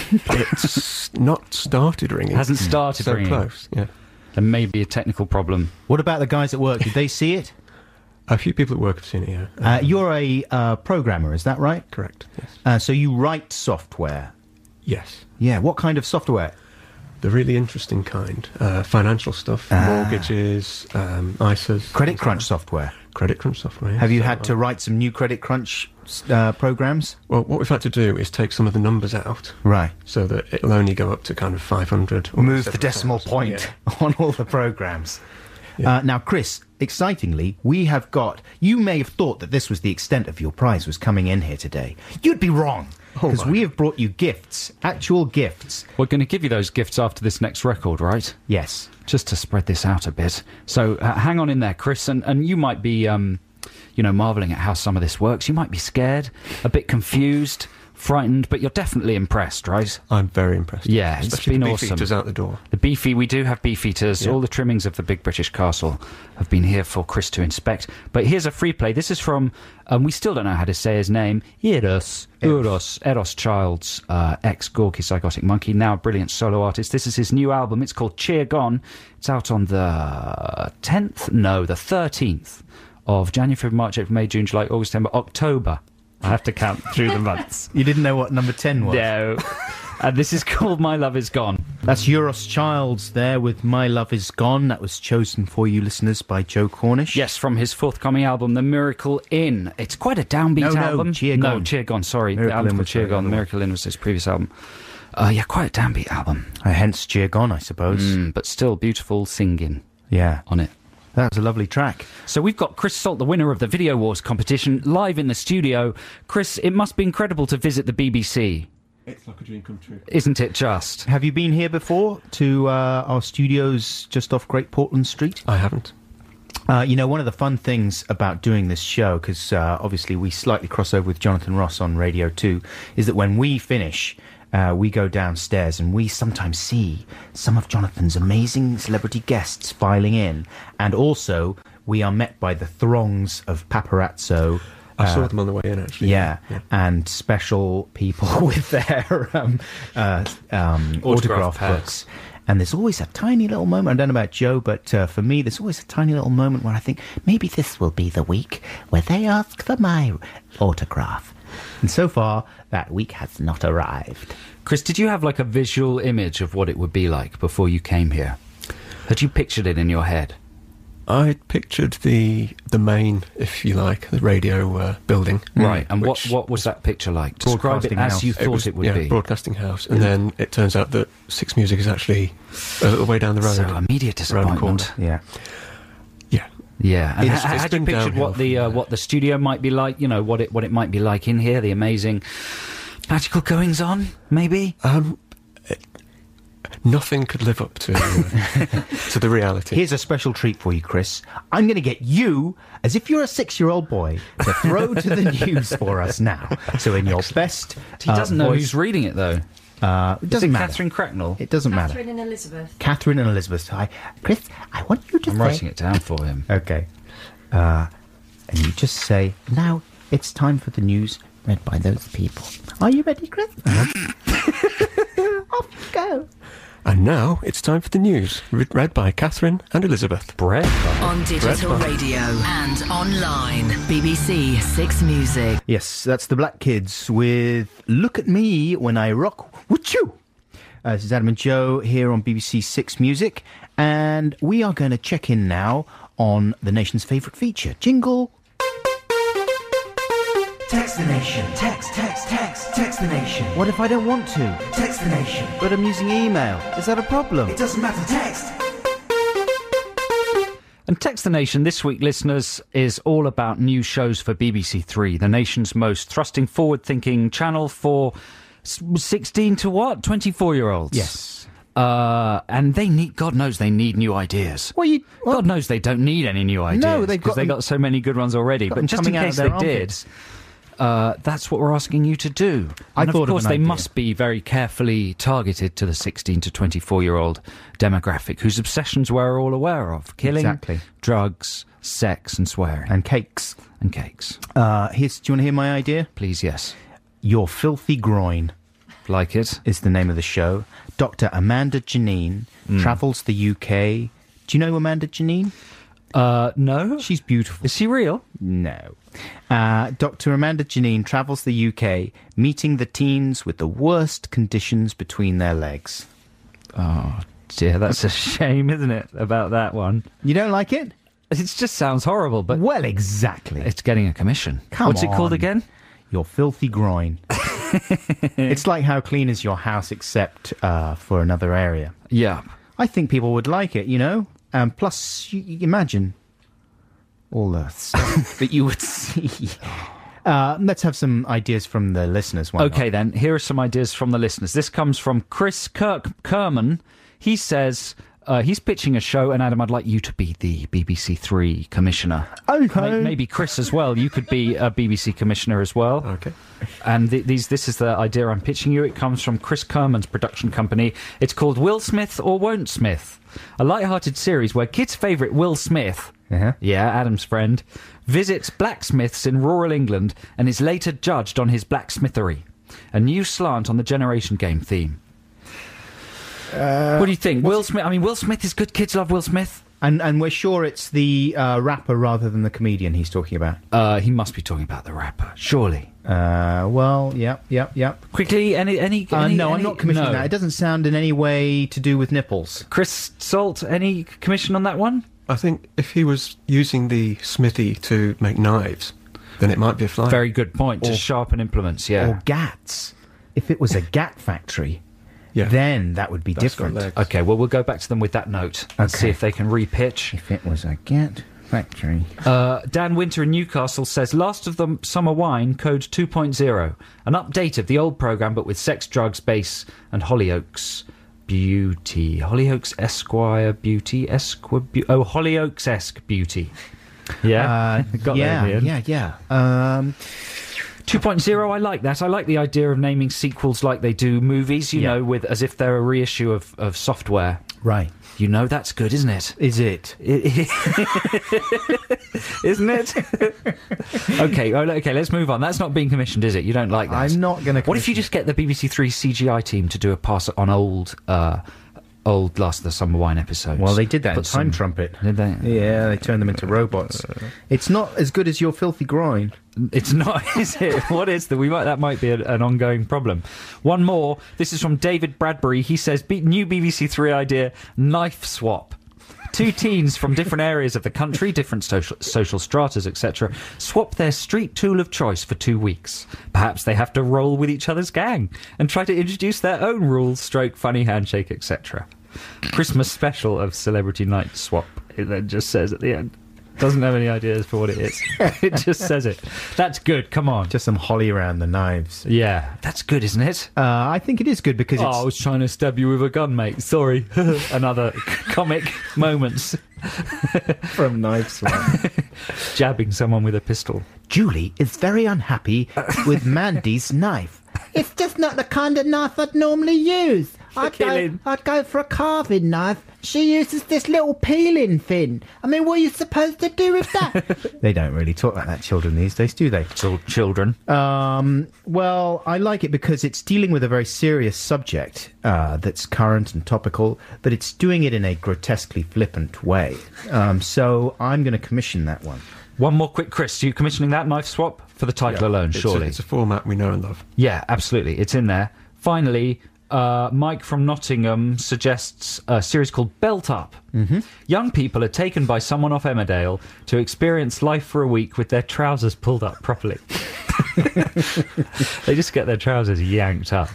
it's not started ringing. Hasn't started so ringing. close, yeah. There may be a technical problem. What about the guys at work? Did they see it? A few people at work have seen it, yeah. Uh, Um, you're a uh, programmer, is that right? correct, yes. Uh, so you write software. Yes. Yeah, what kind of software? The really interesting kind. Uh, financial stuff, Ah. mortgages, um, I S As. Credit things like crunch that. software. Credit crunch software, yes. Have you So, had to uh, write some new credit crunch uh, programs? Well, what we've had to do is take some of the numbers out Right. so that it'll only go up to kind of five hundred. Or Move the seven decimal thousand. point Yeah. on all the programs. Yeah. Uh, now, Chris, excitingly, we have got... You may have thought that this was the extent of your prize was coming in here today. You'd be wrong, Oh, because my. we have brought you gifts, actual gifts. We're going to give you those gifts after this next record, right? Yes. Just to spread this out a bit. So uh, hang on in there, Chris, and, and you might be, um, you know, marvelling at how some of this works. You might be scared, a bit confused, frightened, but you're definitely impressed, right? I'm very impressed. Yeah, it's Especially been the awesome. Beefeaters out the door. The beefy, we do have beefeaters. Yeah. All the trimmings of the Big British Castle have been here for Chris to inspect. But here's a free play. This is from, um, we still don't know how to say his name, Eros, Eros, Eros Childs, uh, ex-Gorky Psychotic Monkey, now a brilliant solo artist. This is his new album. It's called Cheer Gone. It's out on the tenth? No, the thirteenth of January, February, March, April, May, June, July, August, September, October. I have to count through the months. You didn't know what number ten was? No. And this is called My Love Is Gone. That's Euros Childs there with My Love Is Gone. That was chosen for you listeners by Joe Cornish. Yes, from his forthcoming album, The Miracle Inn. It's quite a downbeat No, no, album. Cheer No, Gone. Cheer Gone, sorry. Miracle the album's Inn called was Cheer the Gone. other one. Miracle Inn was his previous album. Uh, yeah, quite a downbeat album. Uh, hence Cheer Gone, I suppose. Mm, but still beautiful singing Yeah. on it. That was a lovely track. So we've got Chris Salt, the winner of the Video Wars competition, live in the studio. Chris, it must be incredible to visit the B B C, It's like a dream come true. isn't it just? Have you been here before to uh, our studios just off Great Portland Street? I haven't. Uh, you know, one of the fun things about doing this show, because uh, obviously we slightly cross over with Jonathan Ross on Radio two, is that when we finish, uh, we go downstairs and we sometimes see some of Jonathan's amazing celebrity guests filing in. And also, we are met by the throngs of paparazzo. I uh, saw them on the way in, actually. Yeah, yeah. and special people with their um, uh, um, Autograph autograph pads. books. And there's always a tiny little moment, I don't know about Joe, but uh, for me, there's always a tiny little moment where I think, maybe this will be the week where they ask for my autograph. And so far, that week has not arrived. Chris, did you have like a visual image of what it would be like before you came here? Had you pictured it in your head? I pictured the the main, if you like, the radio uh, building. Right, and what, which- what was that picture like? Describe it Broadcasting as house. you It thought it, was, would yeah, be. broadcasting house, and then it turns out that Six Music is actually a little way down the road. So immediate around the corner. disappointment. Yeah. Yeah, Yeah, and It's- ha- it's had you been pictured downhill what the from uh, there. what the studio might be like? You know what it what it might be like in here, the amazing magical goings on, maybe. um, it- nothing could live up to uh, to the reality. Here's a special treat for you, Chris. I'm going to get you, as if you're a six-year-old boy, to throw to the news for us now. So in your best He doesn't uh, know voice, who's reading it, though. Uh, it Is doesn't it matter. Catherine Cracknell? It doesn't matter. Catherine and Elizabeth. Catherine and Elizabeth. Hi, Chris. I want you to I'm say. writing it down for him. Okay. Uh, and you just say, now it's time for the news read by those people. Are you ready, Chris? Off you go. And now it's time for the news, re- read by Catherine and Elizabeth. Bread. On digital radio and online. B B C Six Music. Yes, that's the Black Kids with Look at Me When I Rock With You. Uh, this is Adam and Joe here on B B C Six Music, and we are going to check in now on the nation's favourite feature, Jingle. Text the nation. Text, text, text, text the nation. What if I don't want to? Text the nation. But I'm using email. Is that a problem? It doesn't matter. Text. And Text the Nation this week, listeners, is all about new shows for B B C Three, the nation's most thrusting, forward-thinking channel for s- sixteen to what? twenty-four-year-olds. Yes. Uh, and they need, God knows they need new ideas. Well, you... Well, God knows they don't need any new ideas. No, they've because got they them- got so many good ones already. got But them just in coming out of case their they did, armpits. uh, that's what we're asking you to do. I And thought of of course an they idea. must be very carefully targeted to the sixteen to twenty-four-year-old demographic whose obsessions we're all aware of: killing, Exactly. drugs, sex, and swearing, And cakes. and cakes. Uh, here's, do you want to hear my idea? Please, yes, Your Filthy Groin like it. is the name of the show. Doctor Amanda Janine Mm. travels the U K. Do you know Amanda Janine? Uh, no, She's beautiful. is she real? No. Uh, Doctor Amanda Janine travels the U K, meeting the teens with the worst conditions between their legs. Oh dear, that's a shame, isn't it? About that one, You don't like it? it just sounds horrible. But Well, exactly. it's getting a commission. Come What's it called on. again? Your Filthy Groin. It's like how clean is your house except uh, for another area. Yeah. I think people would like it, you know? And plus, you, you imagine all the stuff that you would see. Uh, let's have some ideas from the listeners. Why Okay, not? then. Here are some ideas from the listeners. This comes from Chris Kirk Kerman. He says uh, he's pitching a show, and Adam, I'd like you to be the B B C Three commissioner. Okay. May- Maybe Chris as well. You could be a B B C commissioner as well. Okay. And th- these, this is the idea I'm pitching you. It comes from Chris Kerman's production company. It's called Will Smith or Won't Smith, a light-hearted series where kids' favourite Will Smith, Uh-huh. yeah, Adam's friend, visits blacksmiths in rural England and is later judged on his blacksmithery. A new slant on the Generation Game theme. what do you think? Will Smith? I mean, Will Smith is good. Kids love Will Smith. And and we're sure it's the uh, rapper rather than the comedian he's talking about. Uh, he must be talking about the rapper, surely. Uh, well, yep, yep, yep. Quickly, any, any, Uh, any no, I'm any- not commissioning no. that. It doesn't sound in any way to do with nipples. Chris Salt, any commission on that one? I think if he was using the smithy to make knives, then it might be a fly. Very good point. To Or- sharpen implements, yeah. Or gats. If it was a gat factory, Yeah. then that would be That's got different. legs. Okay, well, we'll go back to them with that note and Okay. see if they can repitch. If it was a gat factory. Uh, Dan Winter in Newcastle says, Last of the Summer Wine, Code two point oh. An update of the old programme, but with sex, drugs, bass, and Hollyoaks beauty. Hollyoaks Esquire beauty? Esquire bu- Oh, Hollyoaks-esque beauty. Yeah? Uh, Got yeah, there in the end. yeah, yeah. Um, two point oh, I like that. I like the idea of naming sequels like they do movies, you Yeah. know, with as if they're a reissue of, of software. right. You know, that's good, isn't it? Is it? Isn't it? okay, oh, okay, let's move on. That's not being commissioned, is it? You don't like that? I'm not going to. What if you just get the B B C Three C G I team to do a pass on old, uh, old Last of the Summer Wine episodes? Well, they did that in Put Time some- Trumpet. Did they? Yeah, they turned them into robots. It's not as good as Your Filthy Groin. It's not, is it? What is the? We might that might be a, an ongoing problem. One more. This is from David Bradbury. He says, B, "New B B C Three idea: knife swap." Two teens from different areas of the country, different social, social stratas, et cetera, swap their street tool of choice for two weeks. Perhaps they have to roll with each other's gang and try to introduce their own rules, stroke, funny handshake, et cetera. Christmas special of Celebrity Night Swap, it then just says at the end. Doesn't have any ideas for what it is. It just says it. That's good. Come on. Just some holly around the knives. Yeah, that's good, isn't it? Uh, I think it is good because Oh, it's... I was trying to stab you with a gun, mate. Sorry. Another comic moments. from Knives Swap. Jabbing someone with a pistol. Julie is very unhappy with Mandy's knife. It's just not the kind of knife I'd normally use. I'd go, killing. I'd go for a carving knife. She uses this little peeling thing. I mean, what are you supposed to do with that? They don't really talk like that, children, these days, do they? It's all children. Um, well, I like it because it's dealing with a very serious subject uh, that's current and topical, but it's doing it in a grotesquely flippant way. Um, so I'm going to commission that one. One more quick, Chris. Are you commissioning that Knife Swap? For the title alone, It's a, surely. it's a format we know and love. Yeah, absolutely. It's in there. Finally, uh, Mike from Nottingham suggests a series called Belt Up. Mm-hmm. Young people are taken by someone off Emmerdale to experience life for a week with their trousers pulled up properly. They just get their trousers yanked up.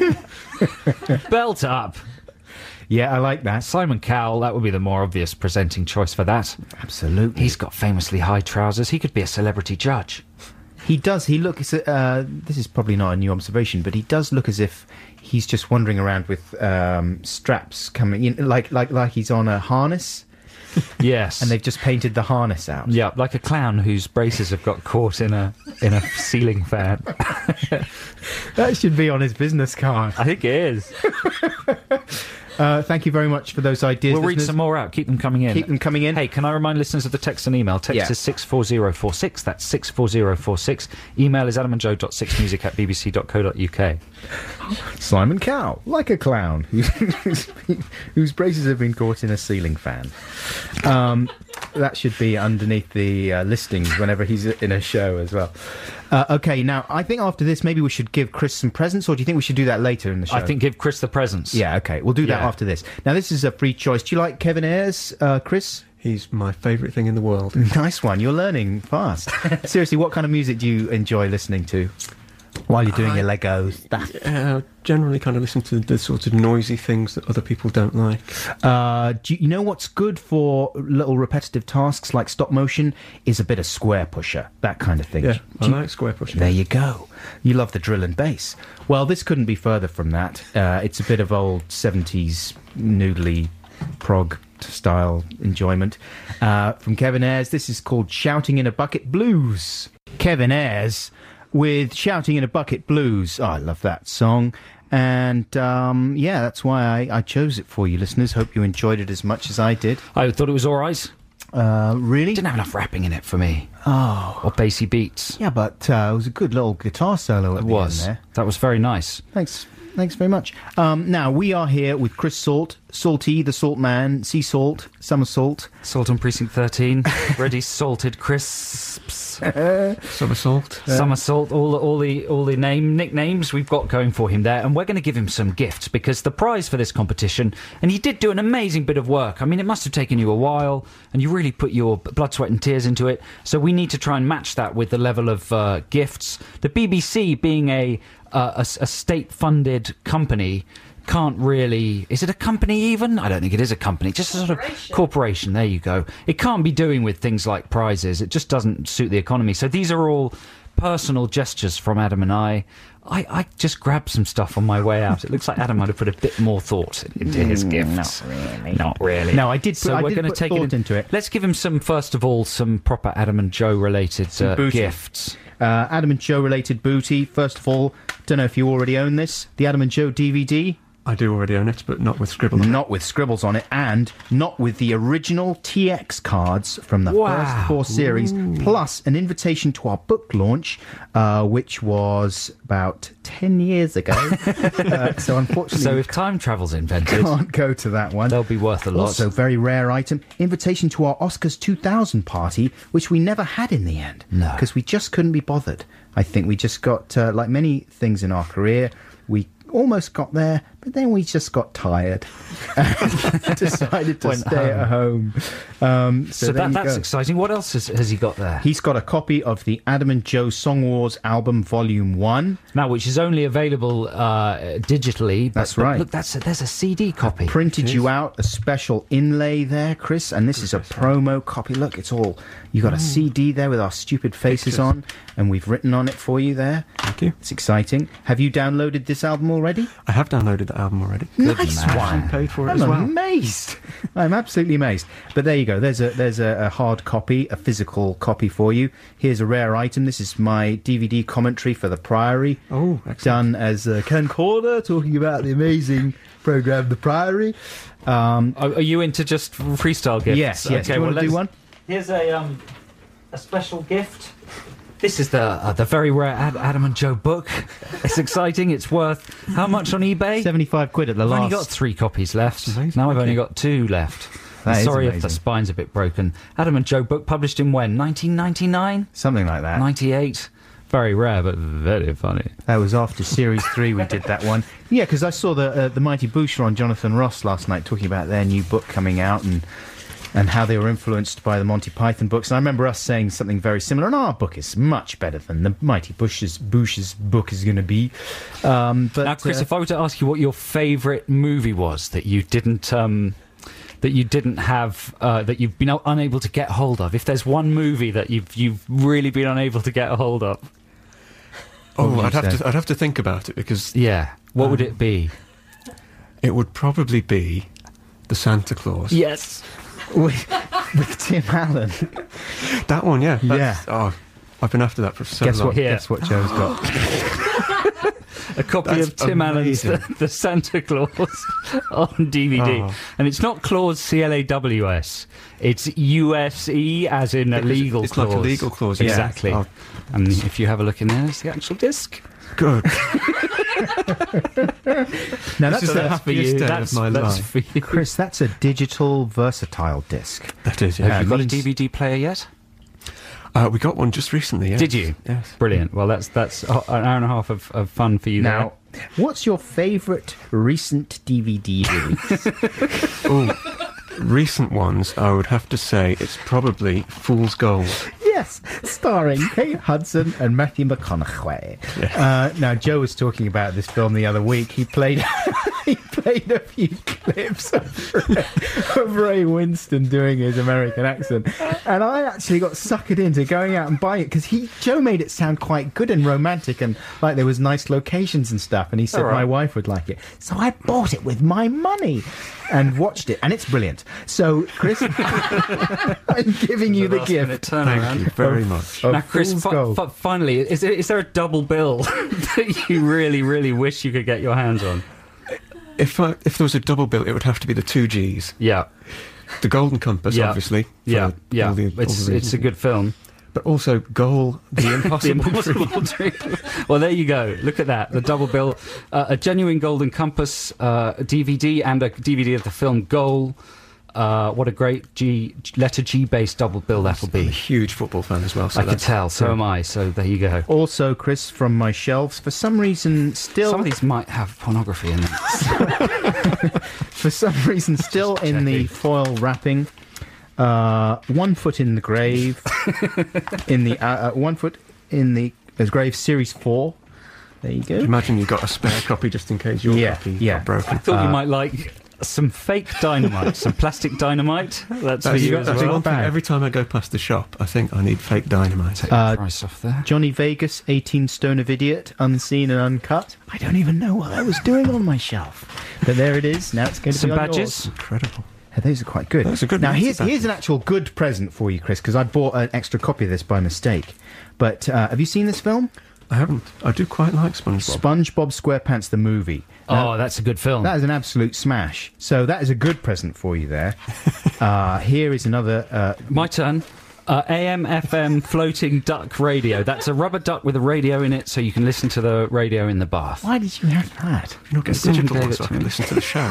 Belt Up. Yeah, I like that. Simon Cowell, that would be the more obvious presenting choice for that. Absolutely. He's got famously high trousers. He could be a celebrity judge. He does. He looks. Uh, this is probably not a new observation, but he does look as if he's just wandering around with um, straps coming in, like like like he's on a harness, Yes. and they've just painted the harness out. Yeah, like a clown whose braces have got caught in a in a ceiling fan. That should be on his business card. I think it is. Uh, thank you very much for those ideas. We'll read listeners. some more out. Keep them coming in. Keep them coming in. Hey, can I remind listeners of the text and email? Text Yeah. is six four zero four six. That's six four zero four six. Email is adamandjoe.sixmusic at bbc dot co dot uk. Simon Cowell, like a clown, whose, whose braces have been caught in a ceiling fan. Um, that should be underneath the uh, listings whenever he's in a show as well. Uh, okay, now, I think after this, maybe we should give Chris some presents, or do you think we should do that later in the show? I think give Chris the presents. Yeah, okay, we'll do that Yeah. after this. Now, this is a free choice. Do you like Kevin Ayres, uh, Chris? He's my favourite thing in the world. Nice one, you're learning fast. Seriously, what kind of music do you enjoy listening to while you're doing I- your Lego stuff? Uh, generally kind of listen to the sort of noisy things that other people don't like. Uh, do you, you know what's good for little repetitive tasks like stop motion is a bit of square pusher, that kind of thing. Yeah, Do I you- like square pushing. There you go. You love the drill and bass. Well, this couldn't be further from that. Uh, it's a bit of old seventies noodly prog style enjoyment. Uh, from Kevin Ayres, this is called Shouting in a Bucket Blues. Kevin Ayres with Shouting in a Bucket Blues. Oh, I love that song. And um, yeah, that's why I, I chose it for you, listeners. Hope you enjoyed it as much as I did. I thought it was all right. Uh, really? Didn't have enough rapping in it for me. Oh. Or bassy beats. Yeah, but uh, it was a good little guitar solo at It the was. end there. That was very nice. Thanks. Thanks very much. Um, now, we are here with Chris Salt, Salty, the Salt Man, Sea Salt, Summer Salt. Salt on Precinct thirteen. Ready salted crisps. Somersault. Summer Salt, all the, all the all the name nicknames we've got going for him there, and we're going to give him some gifts because the prize for this competition, and he did do an amazing bit of work. I mean, it must have taken you a while, and you really put your blood, sweat, and tears into it. So we need to try and match that with the level of uh, gifts. The B B C, being a uh, a, a state-funded company, can't really... Is it a company even? I don't think it is a company. Just a sort of corporation. There you go. It can't be doing with things like prizes. It just doesn't suit the economy. So these are all personal gestures from Adam and I. I, I just grabbed some stuff on my way out. It looks like Adam might have put a bit more thought into his gifts. Not really. Not really. No, I did put, So I we're did going to put take thought it in- into it. Let's give him some, first of all, some proper Adam and Joe related uh, booty. gifts. Uh, Adam and Joe related booty. First of all, don't know if you already own this, the Adam and Joe D V D. I do already own it, but not with scribble on it. Not with scribbles on it, and not with the original T X cards from the Wow. first four series, plus an invitation to our book launch, uh, which was about ten years ago. uh, so unfortunately, So we if time travel's invented, can't go to that one. they'll be worth a lot. Also, very rare item, invitation to our Oscars two thousand party, which we never had in the end. No. Because we just couldn't be bothered. I think we just got, uh, like many things in our career, we almost got there, But then we just got tired and decided to Went stay at home. Um, so So there that, you that's go. exciting. What else has, has he got there? He's got a copy of the Adam and Joe Song Wars album, Volume One. Now, which is only available uh, digitally. But, That's but right. Look, that's a, there's a C D copy. Printed you out a special inlay there, Chris, and this is a promo copy. Look, it's all you got a C D there with our stupid faces Pictures. on, and we've written on it for you there. Thank you. It's exciting. Have you downloaded this album already? I have downloaded the album already. Nice And one. paid for it I'm as well. amazed. I'm absolutely amazed. But there you go. There's a there's a, a hard copy, a physical copy for you. Here's a rare item. This is my D V D commentary for The Priory. Oh, excellent. Done as uh, Ken Corder talking about the amazing program The Priory. Um, Are, are you into just freestyle gifts? yes, yes. Do you well, want to do let's- one? Here's a um, a special gift. This is the uh, the very rare Ad- Adam and Joe book. It's exciting. It's worth how much on eBay? seventy-five quid at the I've last. only got three copies left. Amazing. Now I've only Okay. got two left. That is Sorry if the amazing. spine's a bit broken. Adam and Joe book published in when? nineteen ninety-nine? Something like that. ninety-eight? Very rare, but very funny. That was after Series three we did that one. Yeah, because I saw the uh, the Mighty Boosh on Jonathan Ross last night talking about their new book coming out and and how they were influenced by the Monty Python books. And I remember us saying something very similar, and our book is much better than the Mighty Boosh's, Boosh's book is going to be. Um, but Now, Chris, uh, if I were to ask you what your favourite movie was that you didn't... Um, that you didn't have, uh, that you've been unable to get hold of. If there's one movie that you've you've really been unable to get a hold of, What would Oh, you I'd have say? to I'd have to think about it because yeah, what would Um, it be? it would probably be the Santa Claus. Yes, with, with Tim Allen. That one, yeah. Yeah. Oh, I've been after that for so Guess long. what? Here. Guess what Joe's got? a copy That's of Tim Allen's amazing. the, the Santa Claus on D V D, Oh. and it's not Claus C L A W S. It's U S E as in a Because legal it's clause. like a legal clause, yeah. Exactly. Oh. And if you have a look in there, it's the actual disc. Good. Now that's is a, the That's for happiest you. day That's, of my that's life. for you. Chris, that's a digital versatile disc. That is, Have yeah. you got a means- D V D player yet? Uh, we got one just recently, yes. Did you? Yes. Brilliant. Well, that's that's an hour and a half of, of fun for you Now, what's your favourite recent D V D release? Oh, recent ones, I would have to say it's probably Fool's Gold. Yes, starring Kate Hudson and Matthew McConaughey. Uh, now, Joe was talking about this film the other week. He played he played a few clips of Ray, of Ray Winston doing his American accent, and I actually got suckered into going out and buying it because he Joe made it sound quite good and romantic and like there was nice locations and stuff, and he said All right. my wife would like it, so I bought it with my money and watched it, and it's brilliant. So, Chris, I'm giving you the gift. Thank you very Of- much. of Now, Chris, Fool's fi- Gold. fi- finally, is there, is there a double bill that you really, really wish you could get your hands on? If I, if there was a double bill, it would have to be the two Gs. Yeah, The Golden Compass, Yeah. obviously. for yeah, yeah. all the- all it's the it's a reasons. good film. But also Goal, The The Impossible. Impossible Dream. Well, there you go. Look at that. The double bill. Uh, a genuine Golden Compass uh, D V D and a D V D of the film Goal. Uh, what a great G letter G based double bill that'll I'm a be. huge football fan as well. So I can that's- tell. So am I. So there you go. Also, Chris, from my shelves, for some reason, still Some of these might have pornography in them. for some reason, still in the checking. foil wrapping. Uh, one foot in the grave, in the uh, uh, one foot in the uh, grave, series four. There you go. Imagine you've got a spare copy just in case your Yeah, copy yeah. got broken. I thought you might like some fake dynamite, some plastic dynamite. That's, That's, for you as that's well. one thing. Bag. Every time I go past the shop, I think I need fake dynamite. Take Uh, the price off there. Johnny Vegas, eighteen Stone of Idiot, unseen and uncut. I don't even know what I was doing on my shelf, but there it is. Now it's going to Some be on badges. yours. Incredible. Yeah, those are quite good. Those are good Now, ones, here's, badges. here's an actual good present for you, Chris, because I bought an extra copy of this by mistake. But uh, have you seen this film? I haven't. I do quite like SpongeBob. SpongeBob SquarePants, the movie. Now, Oh, that's a good film. that is an absolute smash. So that is a good present for you there. uh, here is another... Uh, My turn. Uh, A M F M floating duck radio. That's a rubber duck with a radio in it, so you can listen to the radio in the bath. why did you have that? You're not getting Someone digital gave one it so I to can me. listen to the show.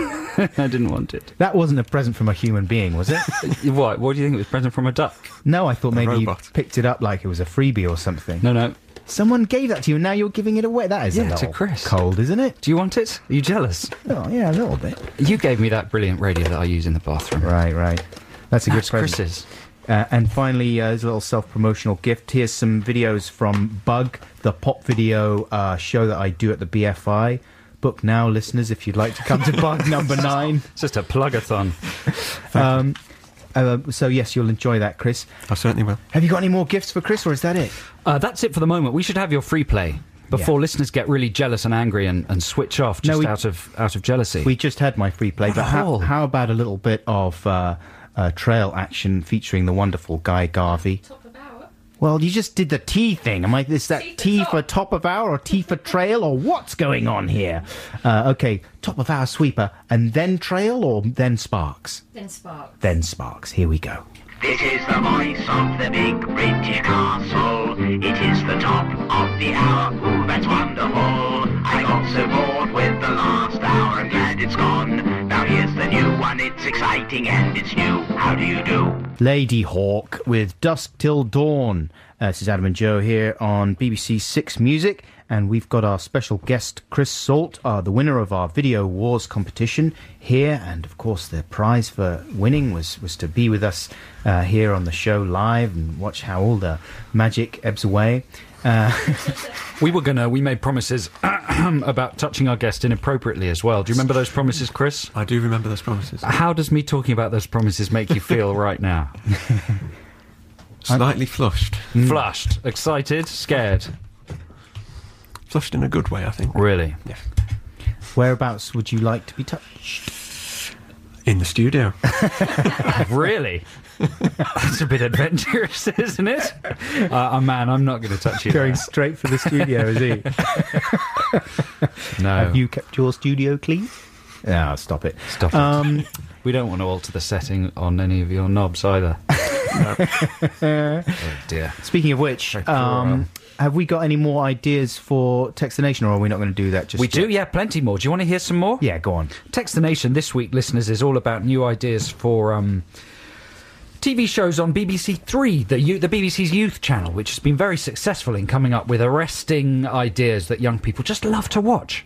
I didn't want it. That wasn't a present from a human being, was it? What? What do you think? It was a present from a duck? No, I thought maybe you robot. picked it up like it was a freebie or something. No, no. Someone gave that to you, and now you're giving it away. That is Yeah, a to little Chris. cold, isn't it? Do you want it? Are you jealous? Oh, yeah, a little bit. You gave me that brilliant radio that I use in the bathroom. Right, right. That's a That's good present. Chris's. Uh, and finally, uh, there's a little self-promotional gift. Here's some videos from Bug, the pop video uh, show that I do at the B F I. Book now, listeners, if you'd like to come to Bug number nine. It's just a plug-a-thon. Um, uh, so, yes, you'll enjoy that, Chris. I certainly will. Have you got any more gifts for Chris, or is that it? Uh, that's it for the moment. We should have your free play before Yeah. listeners get really jealous and angry and, and switch off No, just we- out of out of jealousy. We just had my free play, What a but how, haul. how about a little bit of uh, uh, trail action featuring the wonderful Guy Garvey? Top of hour. Well, you just did the T thing. Am I? Is that T for T top. for top of hour or T for trail or what's going on here? Uh, okay, top of hour sweeper and then trail or then sparks? Then spark. Then sparks. Here we go. This is the voice of the big British castle. It is the top of the hour. Ooh, that's wonderful. I got so bored with the last hour. I'm glad it's gone. Now here's the new one. It's exciting and it's new. How do you do? Lady Hawk with Dusk Till Dawn. Uh, this is Adam and Joe here on B B C Six Music, and we've got our special guest Chris Salt, uh, the winner of our Video Wars competition here, and of course the prize for winning was, was to be with us uh, here on the show live and watch how all the magic ebbs away. Uh, we were gonna. We made promises about touching our guest inappropriately as well. Do you remember those promises, Chris? I do remember those promises. How does me talking about those promises make you feel right now? Slightly flushed. Flushed, excited, scared. Flushed in a good way, I think. Really? Yeah. whereabouts would you like to be touched? In the studio. Really? That's a bit adventurous, isn't it? Uh, oh, man, I'm not going to touch you. Going there. straight for the studio, is he? No. Have you kept your studio clean? No, stop it. Stop it. Um, We don't want to alter the setting on any of your knobs either. Oh, dear. speaking of which, Very cruel. um, have we got any more ideas for Text the Nation, or are we not going to do that just We do, yet? yeah, plenty more. Do you want to hear some more? Yeah, go on. Text the Nation this week, listeners, is all about new ideas for um, T V shows on B B C Three, the, U- the B B C's youth channel, which has been very successful in coming up with arresting ideas that young people just love to watch.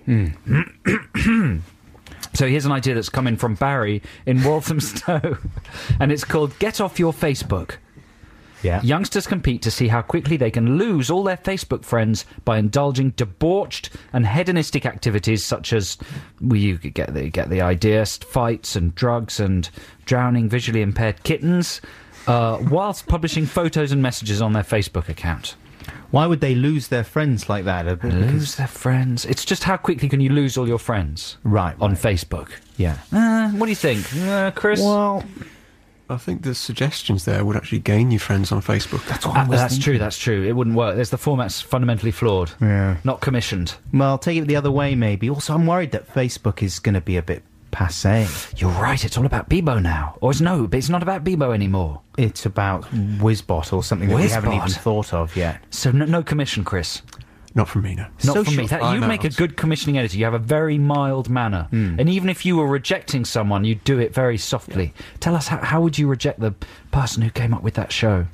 So here's an idea that's coming from Barry in Walthamstow, and it's called Get Off Your Facebook. Yeah. Youngsters compete to see how quickly they can lose all their Facebook friends by indulging debauched and hedonistic activities such as, well, you could get the, get the idea, fights and drugs and drowning visually impaired kittens, uh, whilst publishing photos and messages on their Facebook account. Why would they lose their friends like that? Uh, because- Lose their friends? It's just how quickly can you lose all your friends Right, on right. Facebook? Yeah. Uh, what do you think, uh, Chris? Well, I think the suggestions there would actually gain you friends on Facebook. That's what I Uh, was that's thinking. true, that's true. It wouldn't work. There's the format's fundamentally flawed. Yeah. Not commissioned. Well, take it the other way, maybe. Also, I'm worried that Facebook is going to be a bit passé. You're right, it's all about Bebo now. Or it's no, but it's not about Bebo anymore. It's about Whizbot or something that we haven't Whizbot? even thought of yet. So no, no commission, Chris. Not from me, no. Not Social- from me. That, I'm you'd make a out. good commissioning editor. You have a very mild manner. And even if you were rejecting someone, you'd do it very softly. Tell us, how, how would you reject the person who came up with that show?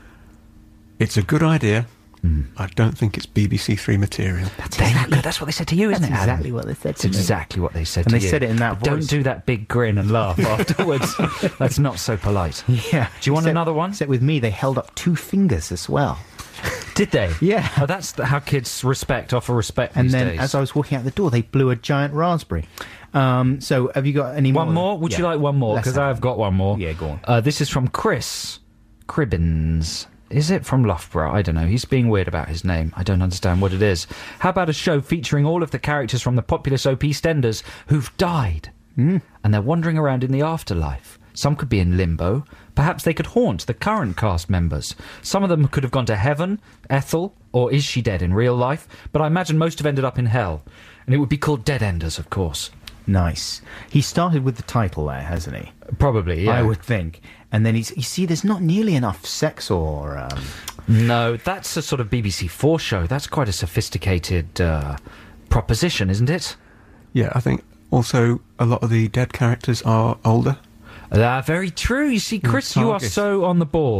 It's a good idea. I don't think it's B B C Three material. That's exactly, that's what they said to you, isn't That's it, Adam? exactly what they said It's to me. exactly what they said And to they you. said it in that But voice. Don't do that big grin and laugh afterwards. That's not so polite. Yeah. Do you want Except- another one? Except with me, they held up two fingers as well. Did they? Yeah. Oh, that's the, how kids respect, offer respect And these then, days. as I was walking out the door, they blew a giant raspberry. Um, so, have you got any more? One more? Would you Yeah. like one more? Let's Because have I've got one more. Yeah, go on. Uh, this is from Chris Cribbins. Is it from Loughborough? I don't know. He's being weird about his name. I don't understand what it is. How about a show featuring all of the characters from the popular soap EastEnders who've died? Mm. And they're wandering around in the afterlife. Some could be in limbo. Perhaps they could haunt the current cast members. Some of them could have gone to heaven, Ethel, or is she dead in real life? But I imagine most have ended up in hell. And it would be called Dead Enders, of course. Nice. He started with the title there, hasn't he? Probably, yeah. I would think. And then he's, you see, there's not nearly enough sex or... Um, No, that's a sort of B B C Four show. That's quite a sophisticated uh, proposition, isn't it? Yeah, I think also a lot of the dead characters are older. Uh, very true. You see, Chris, you are target. so on the ball.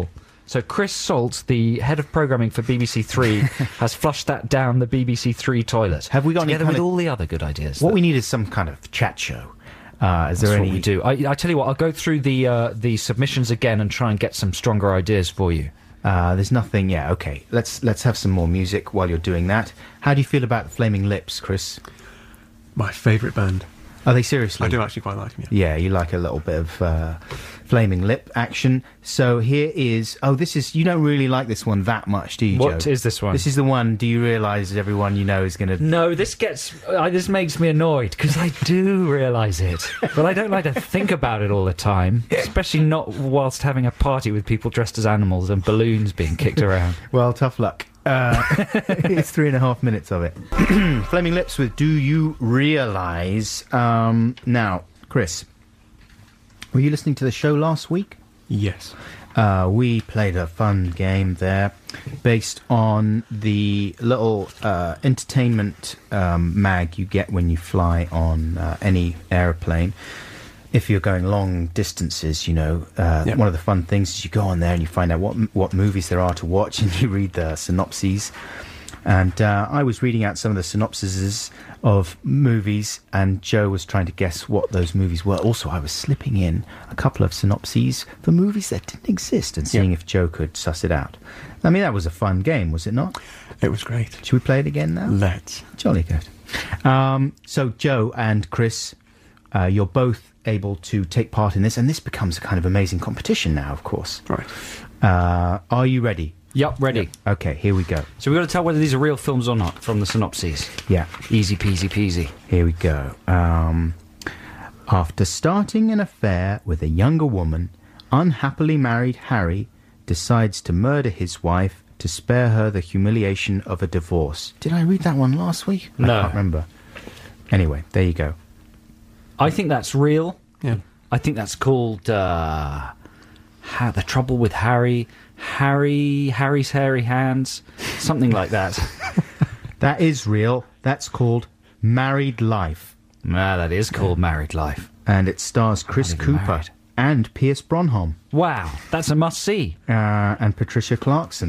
So Chris Salt, the head of programming for B B C Three, has flushed that down the B B C Three toilet. Have we got any together kind with of- all the other good ideas? What that- we need is some kind of chat show. Uh, is That's there what any? we do. I, I tell you what, I'll go through the uh, the submissions again and try and get some stronger ideas for you. Uh, there's nothing. Yeah. Okay. Let's let's have some more music while you're doing that. How do you feel about the Flaming Lips, Chris? My favourite band. Are they seriously? I do actually quite like them, yeah. Yeah, you like a little bit of uh, flaming lip action. So here is... Oh, this is... You don't really like this one that much, do you, What Joe? is this one? This is the one, do you realise everyone you know is going to... No, this gets... Uh, this makes me annoyed, because I do realise it. But I don't like to think about it all the time, especially not whilst having a party with people dressed as animals and balloons being kicked around. Well, tough luck. Uh, it's three and a half minutes of it. Flaming Lips with Do You Realise? Um, now, Chris, were you listening to the show last week? Yes. Uh, we played a fun game there based on the little uh, entertainment um, mag you get when you fly on uh, any aeroplane. If you're going long distances, you know, uh, Yep. one of the fun things is you go on there and you find out what what movies there are to watch, and you read the synopses. And uh, I was reading out some of the synopsises of movies, and Joe was trying to guess what those movies were. Also, I was slipping in a couple of synopses for movies that didn't exist and seeing Yep. if Joe could suss it out. I mean, that was a fun game, was it not? It was great. Should we play it again now? Let's. Jolly good. Um, so, Joe and Chris, uh, you're both able to take part in this, and this becomes a kind of amazing competition now, of course. Right. Uh, are you ready? Yup, ready. Okay, here we go. So we've got to tell whether these are real films or not from the synopses. Yeah, Easy peasy peasy. here we go. Um, after starting an affair with a younger woman, unhappily married Harry decides to murder his wife to spare her the humiliation of a divorce. Did I read that one last week? I No. can't remember. Anyway, there you go. I think that's real. Yeah. I think that's called uh, ha- The Trouble with Harry, Harry, Harry's Hairy Hands, something like that. That is real. That's called Married Life. Ah, that is called Married Life. And it stars Chris even Cooper married. and Pierce Brosnan Wow, that's a must-see. uh, and Patricia Clarkson.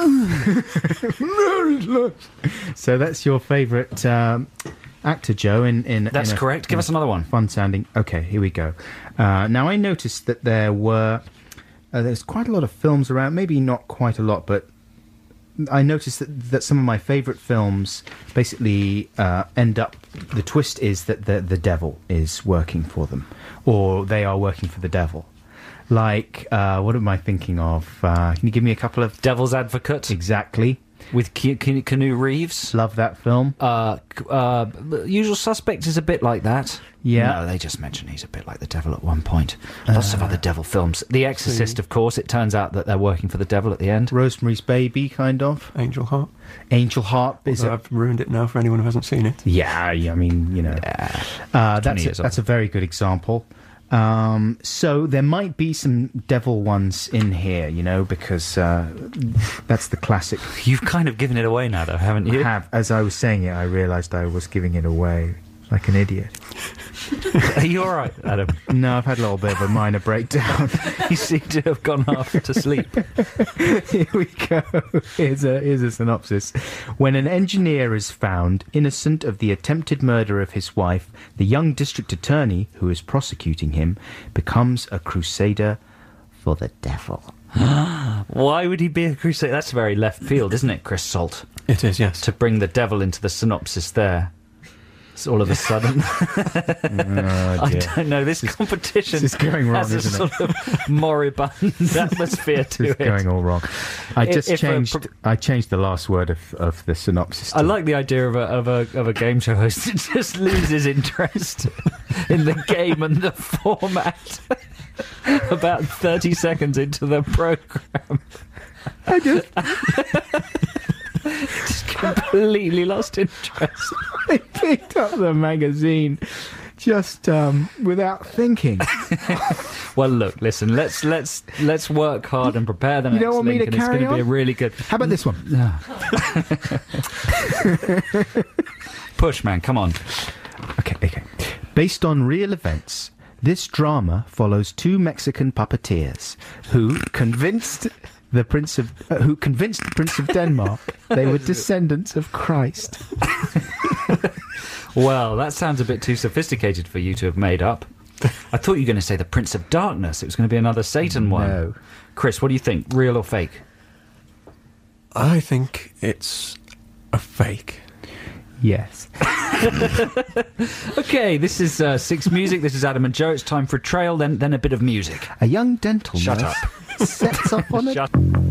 So that's your favourite um, actor, Joe, in, in That's in a- correct. Give in us another one. Fun sounding. Okay, here we go. Uh, now, I noticed that there were uh, there's quite a lot of films around. Maybe not quite a lot, but I noticed that, that some of my favourite films basically uh, end up. The twist is that the the devil is working for them, or they are working for the devil. Like, uh, what am I thinking of? Uh, can you give me a couple of Devil's Advocate exactly? with Ke- Ke- Keanu Reeves. Love that film. Uh, c- uh, Usual Suspect is a bit like that. Yeah. No, they just mention he's a bit like the devil at one point. Lots of other devil films. The Exorcist, of course. It turns out that they're working for the devil at the end. Rosemary's Baby, kind of. Angel Heart. Angel Heart is Although a I've ruined it now for anyone who hasn't seen it. yeah. I mean, you know, uh, that's a, years that's a very good example. Um, so there might be some devil ones in here, you know, because uh, that's the classic. You've kind of given it away now, though, haven't you? Have as I was saying it, I realised I was giving it away like an idiot. Are you all right, Adam? No, I've had a little bit of a minor breakdown. You seem to have gone half to sleep. Here we go. Here's a, here's a synopsis. When an engineer is found innocent of the attempted murder of his wife, the young district attorney, who is prosecuting him, becomes a crusader for the devil. Why would he be a crusader? That's very left field, isn't it, Chris Salt? It is, yes. To bring the devil into the synopsis there. It's all of a sudden. Oh, I dear. don't know. This competition This is going wrong, has a isn't it? sort of moribund atmosphere to It's it. going all wrong. I If- just if a changed. pro- I changed the last word of, of the synopsis. I to- like the idea of a of a of a game show host that just loses interest in the game and the format about thirty seconds into the program. I just Just completely lost interest. I picked up the magazine just um, without thinking. Well, look, listen. Let's let's let's work hard and prepare the You next don't want me link, to and it's carry going to be a on? really good How about this one? push, man. Come on. Okay, okay. Based on real events, this drama follows two Mexican puppeteers who, convinced the Prince of uh, who convinced the Prince of Denmark they were descendants of Christ. Well, that sounds a bit too sophisticated for you to have made up. I thought you were going to say the Prince of Darkness. It was going to be another Satan one. No. Chris, what do you think? Real or fake? I think it's a fake. Yes. Okay, this is uh, Six Music. This is Adam and Joe. It's time for a trail, then then a bit of music. A young dental Shut nurse up. sets off on a... Shut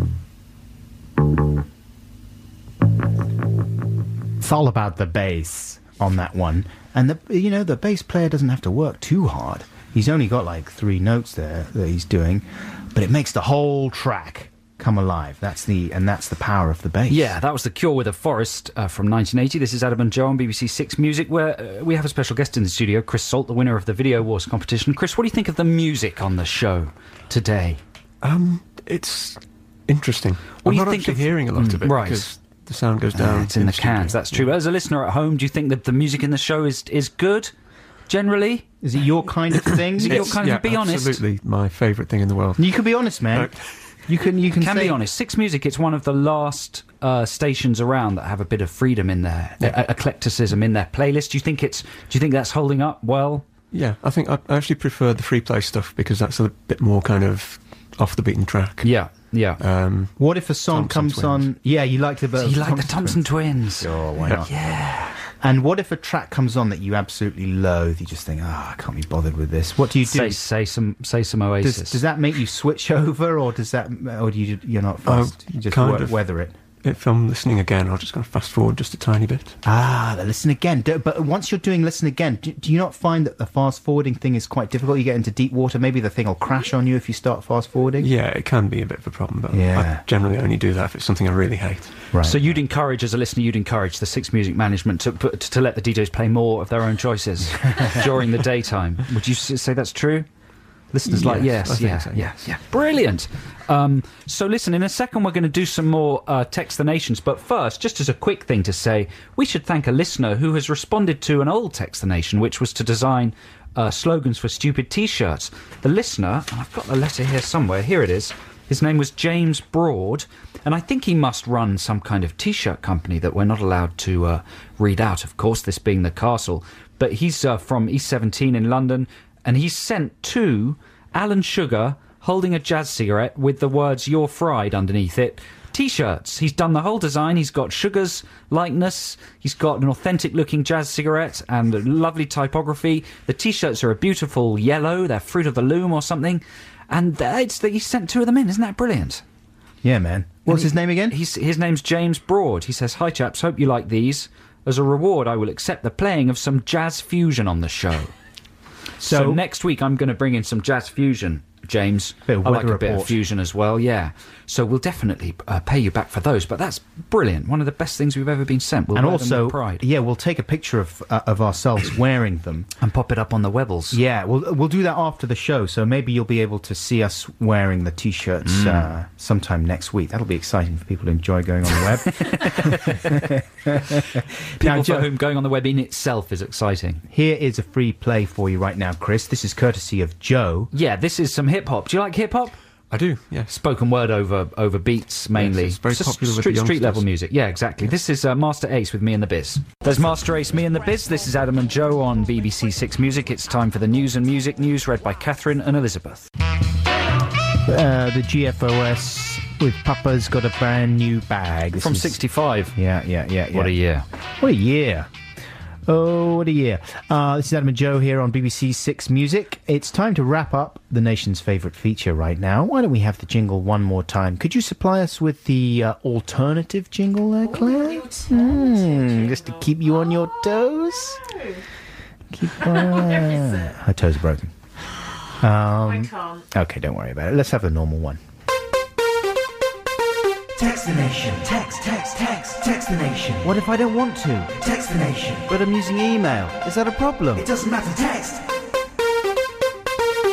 It's all about the bass on that one. And, the you know, the bass player doesn't have to work too hard. He's only got, like, three notes there that he's doing. But it makes the whole track come alive. That's the and that's the power of the bass. Yeah, that was The Cure with A Forest uh, from nineteen eighty. This is Adam and Joe on B B C Six Music, where uh, we have a special guest in the studio, Chris Salt, the winner of the Video Wars competition. Chris, what do you think of the music on the show today? Um, it's interesting. What I'm do you not think actually of- hearing a lot Mm, of it right. because the sound goes down. Uh, it's in the studio. cans, that's true. As a listener at home, do you think that the music in the show is, is good, generally? Is it your kind of thing? Is it your It's- kind of- yeah, be honest. absolutely my favourite thing in the world. You can be honest, man. No. You can you can Can say, be honest. Six Music, it's one of the last uh, stations around that have a bit of freedom in their Yeah. e- eclecticism in their playlist. Do you think it's? Do you think that's holding up well? Yeah, I think I I actually prefer the free play stuff because that's a bit more kind of off the beaten track. Yeah, yeah. Um, What if a song Thompson comes twins. on? Yeah, you like the So you like the Thompson Twins? Sure, why Yeah. not? Yeah. And what if a track comes on that you absolutely loathe? You just think, ah, I can't be bothered with this. What do you do? Say say some say some Oasis. Does, does that make you switch over, or does that, or do you you're not Oh, fast? you just kind we- of. weather it. if I'm listening again, I'll just kind of fast forward just a tiny bit. Ah, the listen again. Do, but once you're doing listen again, do, do you not find that the fast forwarding thing is quite difficult? You get into deep water, maybe the thing will crash on you if you start fast forwarding. Yeah, it can be a bit of a problem, but Yeah. I generally only do that if it's something I really hate. Right. So you'd encourage, as a listener, you'd encourage the Six Music management to put, to let the D Js play more of their own choices during the daytime. Would you s- say that's true? Listeners like, Yes, yes, I think yeah, so, yeah, yes. yeah. Brilliant. Um, so listen, in a second we're going to do some more uh, Text the Nations, but first, just as a quick thing to say, we should thank a listener who has responded to an old Text the Nation, which was to design uh, slogans for stupid T-shirts. The listener, and I've got the letter here somewhere, here it is, his name was James Broad, and I think he must run some kind of T-shirt company that we're not allowed to uh, read out, of course, this being the castle. But he's uh, from East seventeen in London, and he's sent to Alan Sugar, holding a jazz cigarette with the words "You're Fried" underneath it, T-shirts. He's done the whole design. He's got Sugar's likeness. He's got an authentic-looking jazz cigarette and a lovely typography. The T-shirts are a beautiful yellow. They're Fruit of the Loom or something. And uh, it's that he sent two of them in. Isn't that brilliant? Yeah, man. What's And his he- name again? He's, his name's James Broad. He says, "Hi chaps, hope you like these. As a reward, I will accept the playing of some jazz fusion on the show." So, So- next week I'm going to bring in some jazz fusion, James. Bit of I like weather a bit of report. fusion as well, yeah. So we'll definitely uh, pay you back for those. But that's brilliant. One of the best things we've ever been sent. We'll And wear them also, with pride yeah, we'll take a picture of uh, of ourselves wearing them. and pop it up on the Webbles. Yeah, we'll we'll do that after the show. So maybe you'll be able to see us wearing the t-shirts Mm. uh, sometime next week. That'll be exciting for people who enjoy going on the web. People Now, for Joe, whom going on the web in itself is exciting. here is a free play for you right now, Chris. This is courtesy of Joe. Yeah, this is some hip hop. Do you like hip hop? I do, yes. Spoken word over over beats mainly. Yes, it's very Just popular with street, the street level youngsters. music. Yeah, exactly. This is uh, Master Ace with Me and the Biz. There's Master Ace, Me and the Biz. This is Adam and Joe on B B C Six Music. It's time for the news and music news read by Catherine and Elizabeth. Uh, the G F O S with Papa's got a brand new bag. This From is- sixty-five. Yeah, yeah, yeah, yeah. What a year. What a year. Oh, what a year. Uh, this is Adam and Joe here on B B C Six Music. It's time to wrap up the nation's favourite feature right now. Why don't we have the jingle one more time? Could you supply us with the uh, alternative jingle there, Claire? Mm, just to keep you on your toes? Keep on. Her toes are broken. Um, I can't. okay, don't worry about it. Let's have the normal one. Text the nation. Text, text, text, text the nation. What if I don't want to? Text the nation. But I'm using email. Is that a problem? It doesn't matter. Text.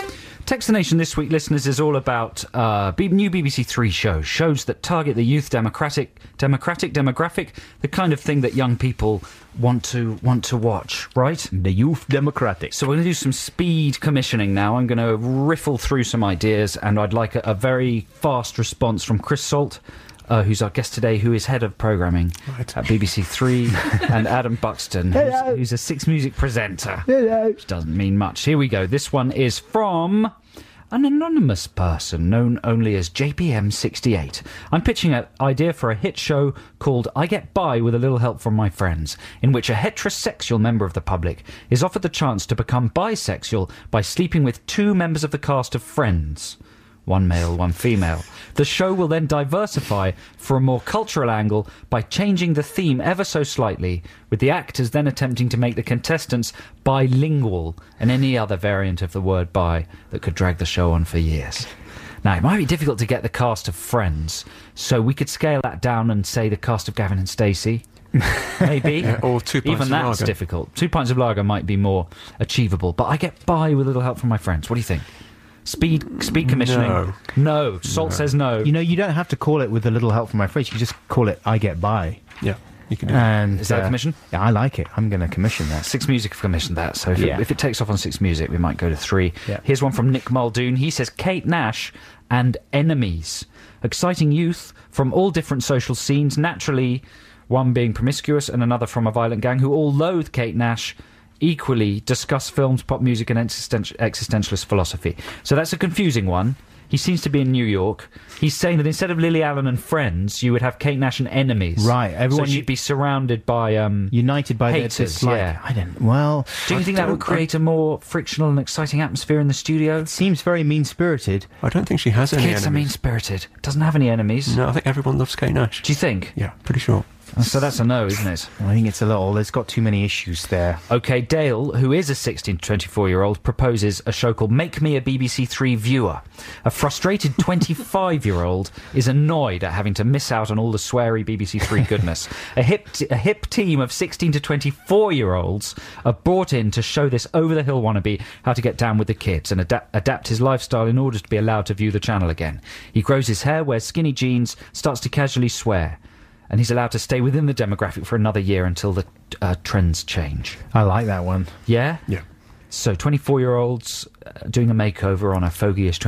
Text the Nation this week, listeners, is all about uh, B- new B B C Three shows, shows that target the youth democratic, democratic demographic, the kind of thing that young people want to want to watch, right? The youth democratic. So we're going to do some speed commissioning now. I'm going to riffle through some ideas, and I'd like a, a very fast response from Chris Salt, Uh, who's our guest today, who is head of programming Right. at B B C Three, and Adam Buxton, who's, Hello. who's a Six Music presenter. Hello. Which doesn't mean much. Here we go. This one is from an anonymous person known only as J P M sixty-eight. I'm pitching an idea for a hit show called I Get By with a Little Help from My Friends, in which a heterosexual member of the public is offered the chance to become bisexual by sleeping with two members of the cast of Friends. One male, one female. The show will then diversify for a more cultural angle by changing the theme ever so slightly, with the actors then attempting to make the contestants bilingual and any other variant of the word bi that could drag the show on for years. Now, it might be difficult to get the cast of Friends, so we could scale that down and say the cast of Gavin and Stacey. Maybe. Yeah, or two pints Even of that's lager. difficult. Two pints of lager might be more achievable, but I get by with a little help from my friends. What do you think? Speed speed commissioning? No. No. Salt No. says no. You know, you don't have to call it with a little help from my friends. You can just call it I Get By. Yeah, you can do that. And Is that a uh, commission? Yeah, I like it. I'm going to commission that. Six Music have commissioned that, so if, Yeah. it, if it takes off on Six Music, we might go to three. Yeah. Here's one from Nick Muldoon. He says, Kate Nash and Enemies. Exciting youth from all different social scenes, naturally one being promiscuous and another from a violent gang, who all loathe Kate Nash, equally discuss films, pop music and existential, existentialist philosophy. So that's a confusing one. He seems to be in New York. He's saying that instead of Lily Allen and Friends, you would have Kate Nash and Enemies. Right, everyone So you- she'd be surrounded by... Um, United by their haters, dislike. yeah. I don't. Well, Do you think that would create a more frictional and exciting atmosphere in the studio? it seems very mean-spirited. I don't think she has any Kids are enemies. mean-spirited. Doesn't have any enemies. No, I think everyone loves Kate Nash. Do you think? Yeah, pretty sure. So that's a no, isn't it? I think it's a little. There's got too many issues there. Okay, Dale, who is a sixteen to twenty-four-year-old, proposes a show called Make Me a B B C Three Viewer. A frustrated twenty-five-year-old is annoyed at having to miss out on all the sweary B B C Three goodness. A hip, t- a hip team of sixteen to twenty-four-year-olds are brought in to show this over-the-hill wannabe how to get down with the kids and adapt, adapt his lifestyle in order to be allowed to view the channel again. He grows his hair, wears skinny jeans, starts to casually swear. And he's allowed to stay within the demographic for another year until the uh, trends change. I like that one. Yeah? Yeah. So twenty-four-year-olds uh, doing a makeover on a fogyish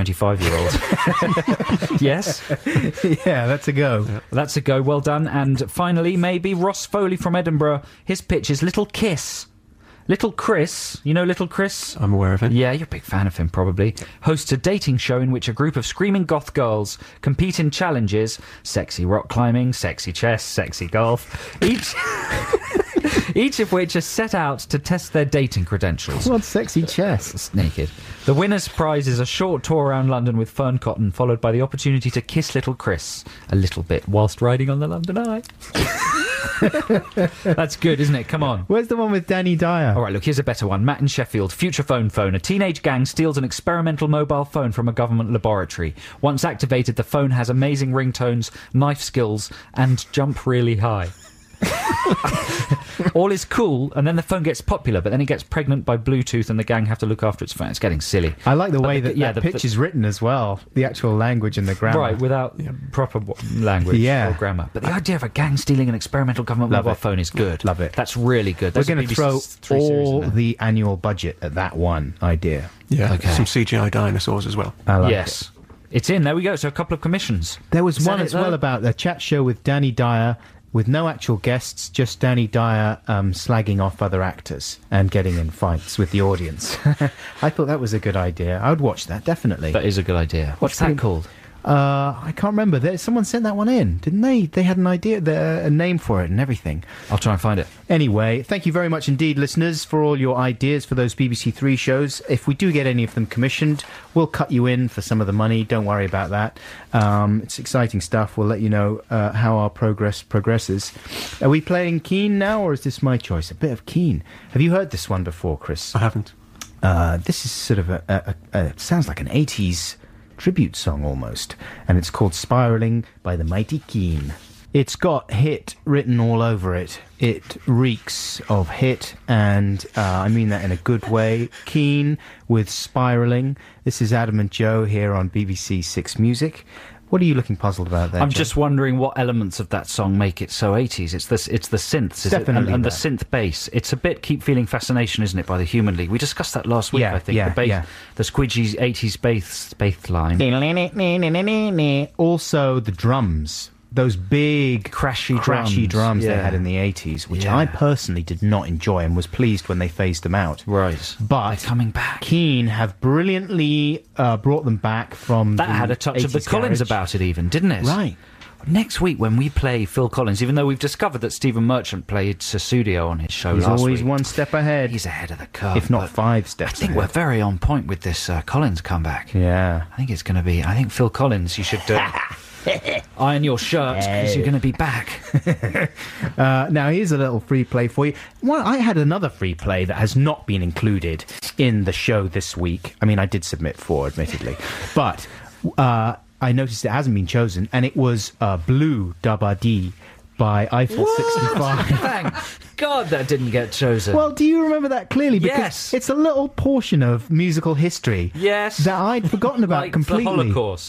twenty-five-year-old. Yes? Yeah, that's a go. Well, that's a go. Well done. And finally, maybe Ross Foley from Edinburgh. His pitch is Little Kiss. Little Chris, you know Little Chris? I'm aware of it. Yeah, you're a big fan of him, probably. Hosts a dating show in which a group of screaming goth girls compete in challenges: sexy rock climbing, sexy chess, sexy golf. Each, each of which are set out to test their dating credentials. What sexy chess? It's naked. The winner's prize is a short tour around London with Fern Cotton, followed by the opportunity to kiss Little Chris a little bit whilst riding on the London Eye. That's good, isn't it? Come on. Where's the one with Danny Dyer? All right, look, here's a better one. Matt in Sheffield, Future Phone Phone. A teenage gang steals an experimental mobile phone from a government laboratory. Once activated, the phone has amazing ringtones, knife skills, and jump really high. All is cool, and then the phone gets popular, but then it gets pregnant by Bluetooth, and the gang have to look after its phone. It's getting silly. I like the But way the- that yeah, that the- pitch the- is written as well. The actual language and the grammar. Right, without proper w- language Yeah. or grammar. But the idea of a gang stealing an experimental government Love mobile it. phone is good. Love it. That's really good. We're There's a going to B B C throw Three series in all there. the annual budget at that one idea. Yeah, Okay. some C G I dinosaurs as well. I like Yes. It's in. There we go. So a couple of commissions. There was Is one that it, as well though? about a chat show with Danny Dyer, with no actual guests, just Danny Dyer um, slagging off other actors and getting in fights with the audience. I thought that was a good idea. I would watch that, definitely. That is a good idea. What's that pretty- called? Uh, I can't remember. There, someone sent that one in, didn't they? They had an idea, the, a name for it and everything. I'll try and find it. Anyway, thank you very much indeed, listeners, for all your ideas for those B B C Three shows. If we do get any of them commissioned, we'll cut you in for some of the money. Don't worry about that. Um, it's exciting stuff. We'll let you know uh, how our progress progresses. Are we playing Keane now, or is this my choice? A bit of Keane. Have you heard this one before, Chris? I haven't. Uh, this is sort of a, a, a, a... It sounds like an eighties tribute song almost. And it's called Spiralling by the Mighty Keane. It's got hit written all over it. It reeks of hit, and uh, I mean that in a good way. Keane with Spiralling. This is Adam and Joe here on B B C Six Music. What are you looking puzzled about there, I'm Joe? just wondering what elements of that song make it so eighties. It's the, it's the synths, is it? Definitely And, and the that. synth bass. It's a bit Keep Feeling Fascination, isn't it, by the Human League? We discussed that last week, Yeah, I think. yeah, the, bass, yeah. the squidgy eighties bass, bass line. Also, the drums. Those big, Crashy crashy drums, drums they yeah. had in the eighties, which Yeah. I personally did not enjoy and was pleased when they phased them out. Right. But They're coming back. Keane have brilliantly uh, brought them back from That the had a touch of the eighties Collins garage. about it even, didn't it? Right. Next week when we play Phil Collins, even though we've discovered that Stephen Merchant played Sussudio on his show He's last always week. one step ahead, He's ahead of the curve. if not but five I steps think ahead. we're very on point with this uh, Collins comeback. Yeah. I think it's going to be... I think Phil Collins, you should uh, iron your shirt because you're going to be back. Uh, now, here's a little free play for you. Well, I had another free play that has not been included in the show this week. I mean, I did submit four, admittedly. But uh, I noticed it hasn't been chosen, and it was uh, Blue Dabadi by Eiffel sixty-five. Thank God that didn't get chosen. Well, do you remember that clearly? Because Yes. it's a little portion of musical history yes. that I'd forgotten about like completely. the Holocaust.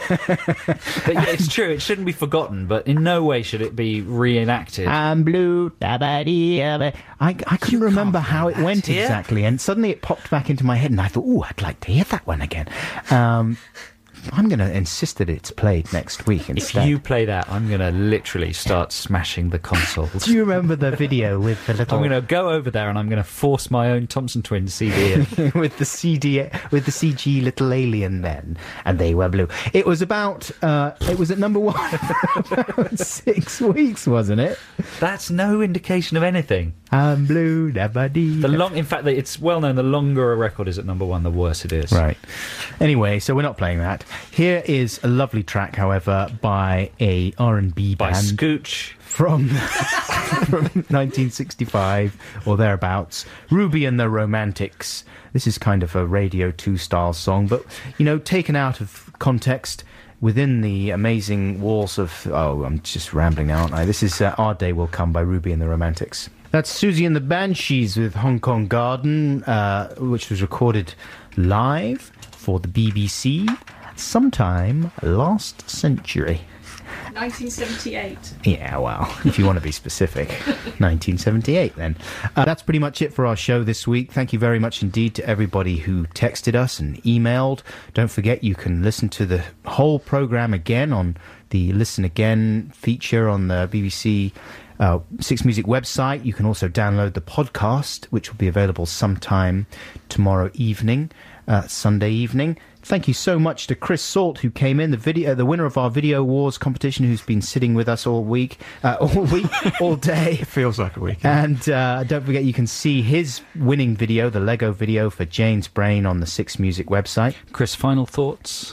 But yeah, it's true, it shouldn't be forgotten, but in no way should it be reenacted. I'm blue, dabba-dee, dabba. I, I couldn't remember how it that went here. exactly, and suddenly it popped back into my head, and I thought, oh, I'd like to hear that one again. Um, I'm going to insist that it's played next week If instead. you play that, I'm going to literally start smashing the consoles. Do you remember the video with the little... I'm going to go over there and I'm going to force my own Thompson Twins C D in. with the C D, with the C G little alien men, and they were blue. It was about, uh, it was at number one for about six weeks, wasn't it? That's no indication of anything. I'm blue, dabba-dee. The long, in fact, it's well known. The longer a record is at number one, the worse it is. Right. Anyway, so we're not playing that. Here is a lovely track, however, by a R and B By band Scooch. from from nineteen sixty-five or thereabouts. Ruby and the Romantics. This is kind of a Radio two style song, but you know, taken out of context. Within the amazing walls of... Oh, I'm just rambling now, aren't I? This is uh, Our Day Will Come by Ruby and the Romantics. That's Susie and the Banshees with Hong Kong Garden, uh, which was recorded live for the B B C sometime last century. nineteen seventy-eight. Yeah, well, if you want to be specific. nineteen seventy-eight, then. Uh, that's pretty much it for our show this week. Thank you very much indeed to everybody who texted us and emailed. Don't forget, you can listen to the whole programme again on the Listen Again feature on the B B C uh, Six Music website. You can also download the podcast, which will be available sometime tomorrow evening, uh, Sunday evening. Thank you so much to Chris Salt, who came in, the video, the winner of our Video Wars competition, who's been sitting with us all week, uh, all week, all day. It feels like a week. And uh, don't forget, you can see his winning video, the Lego video for Jane's Brain, on the Six Music website. Chris, final thoughts?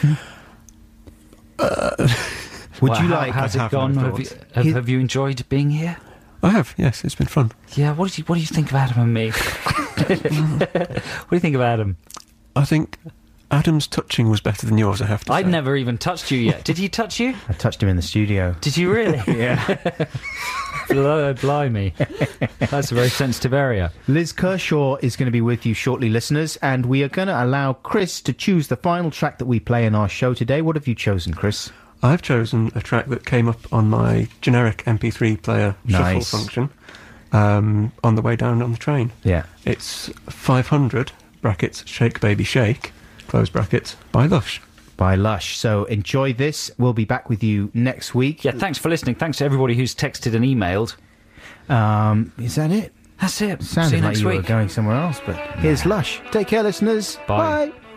Uh, Would Well, you how- like... How's I it have gone? no Have you, thoughts. have, His- have you enjoyed being here? I have, yes, it's been fun. Yeah. What do you What do you think of Adam and me? What do you think of Adam? I think Adam's touching was better than yours, I have to I'd say. never even touched you yet. Did he touch you? I touched him in the studio. Did you really? Yeah. Bl- Blimey. That's a very sensitive area. Liz Kershaw is going to be with you shortly, listeners, and we are going to allow Chris to choose the final track that we play in our show today. What have you chosen, Chris? I've chosen a track that came up on my generic M P three player Nice. shuffle function um, on the way down on the train. Yeah. It's five hundred, brackets, Shake Baby Shake, close brackets, by Lush. By Lush. So enjoy this. We'll be back with you next week. Yeah, thanks for listening. Thanks to everybody who's texted and emailed. Um, is that it? That's it. Sounded See you like next you week. were going somewhere else, but here's Lush. Take care, listeners. Bye. Bye.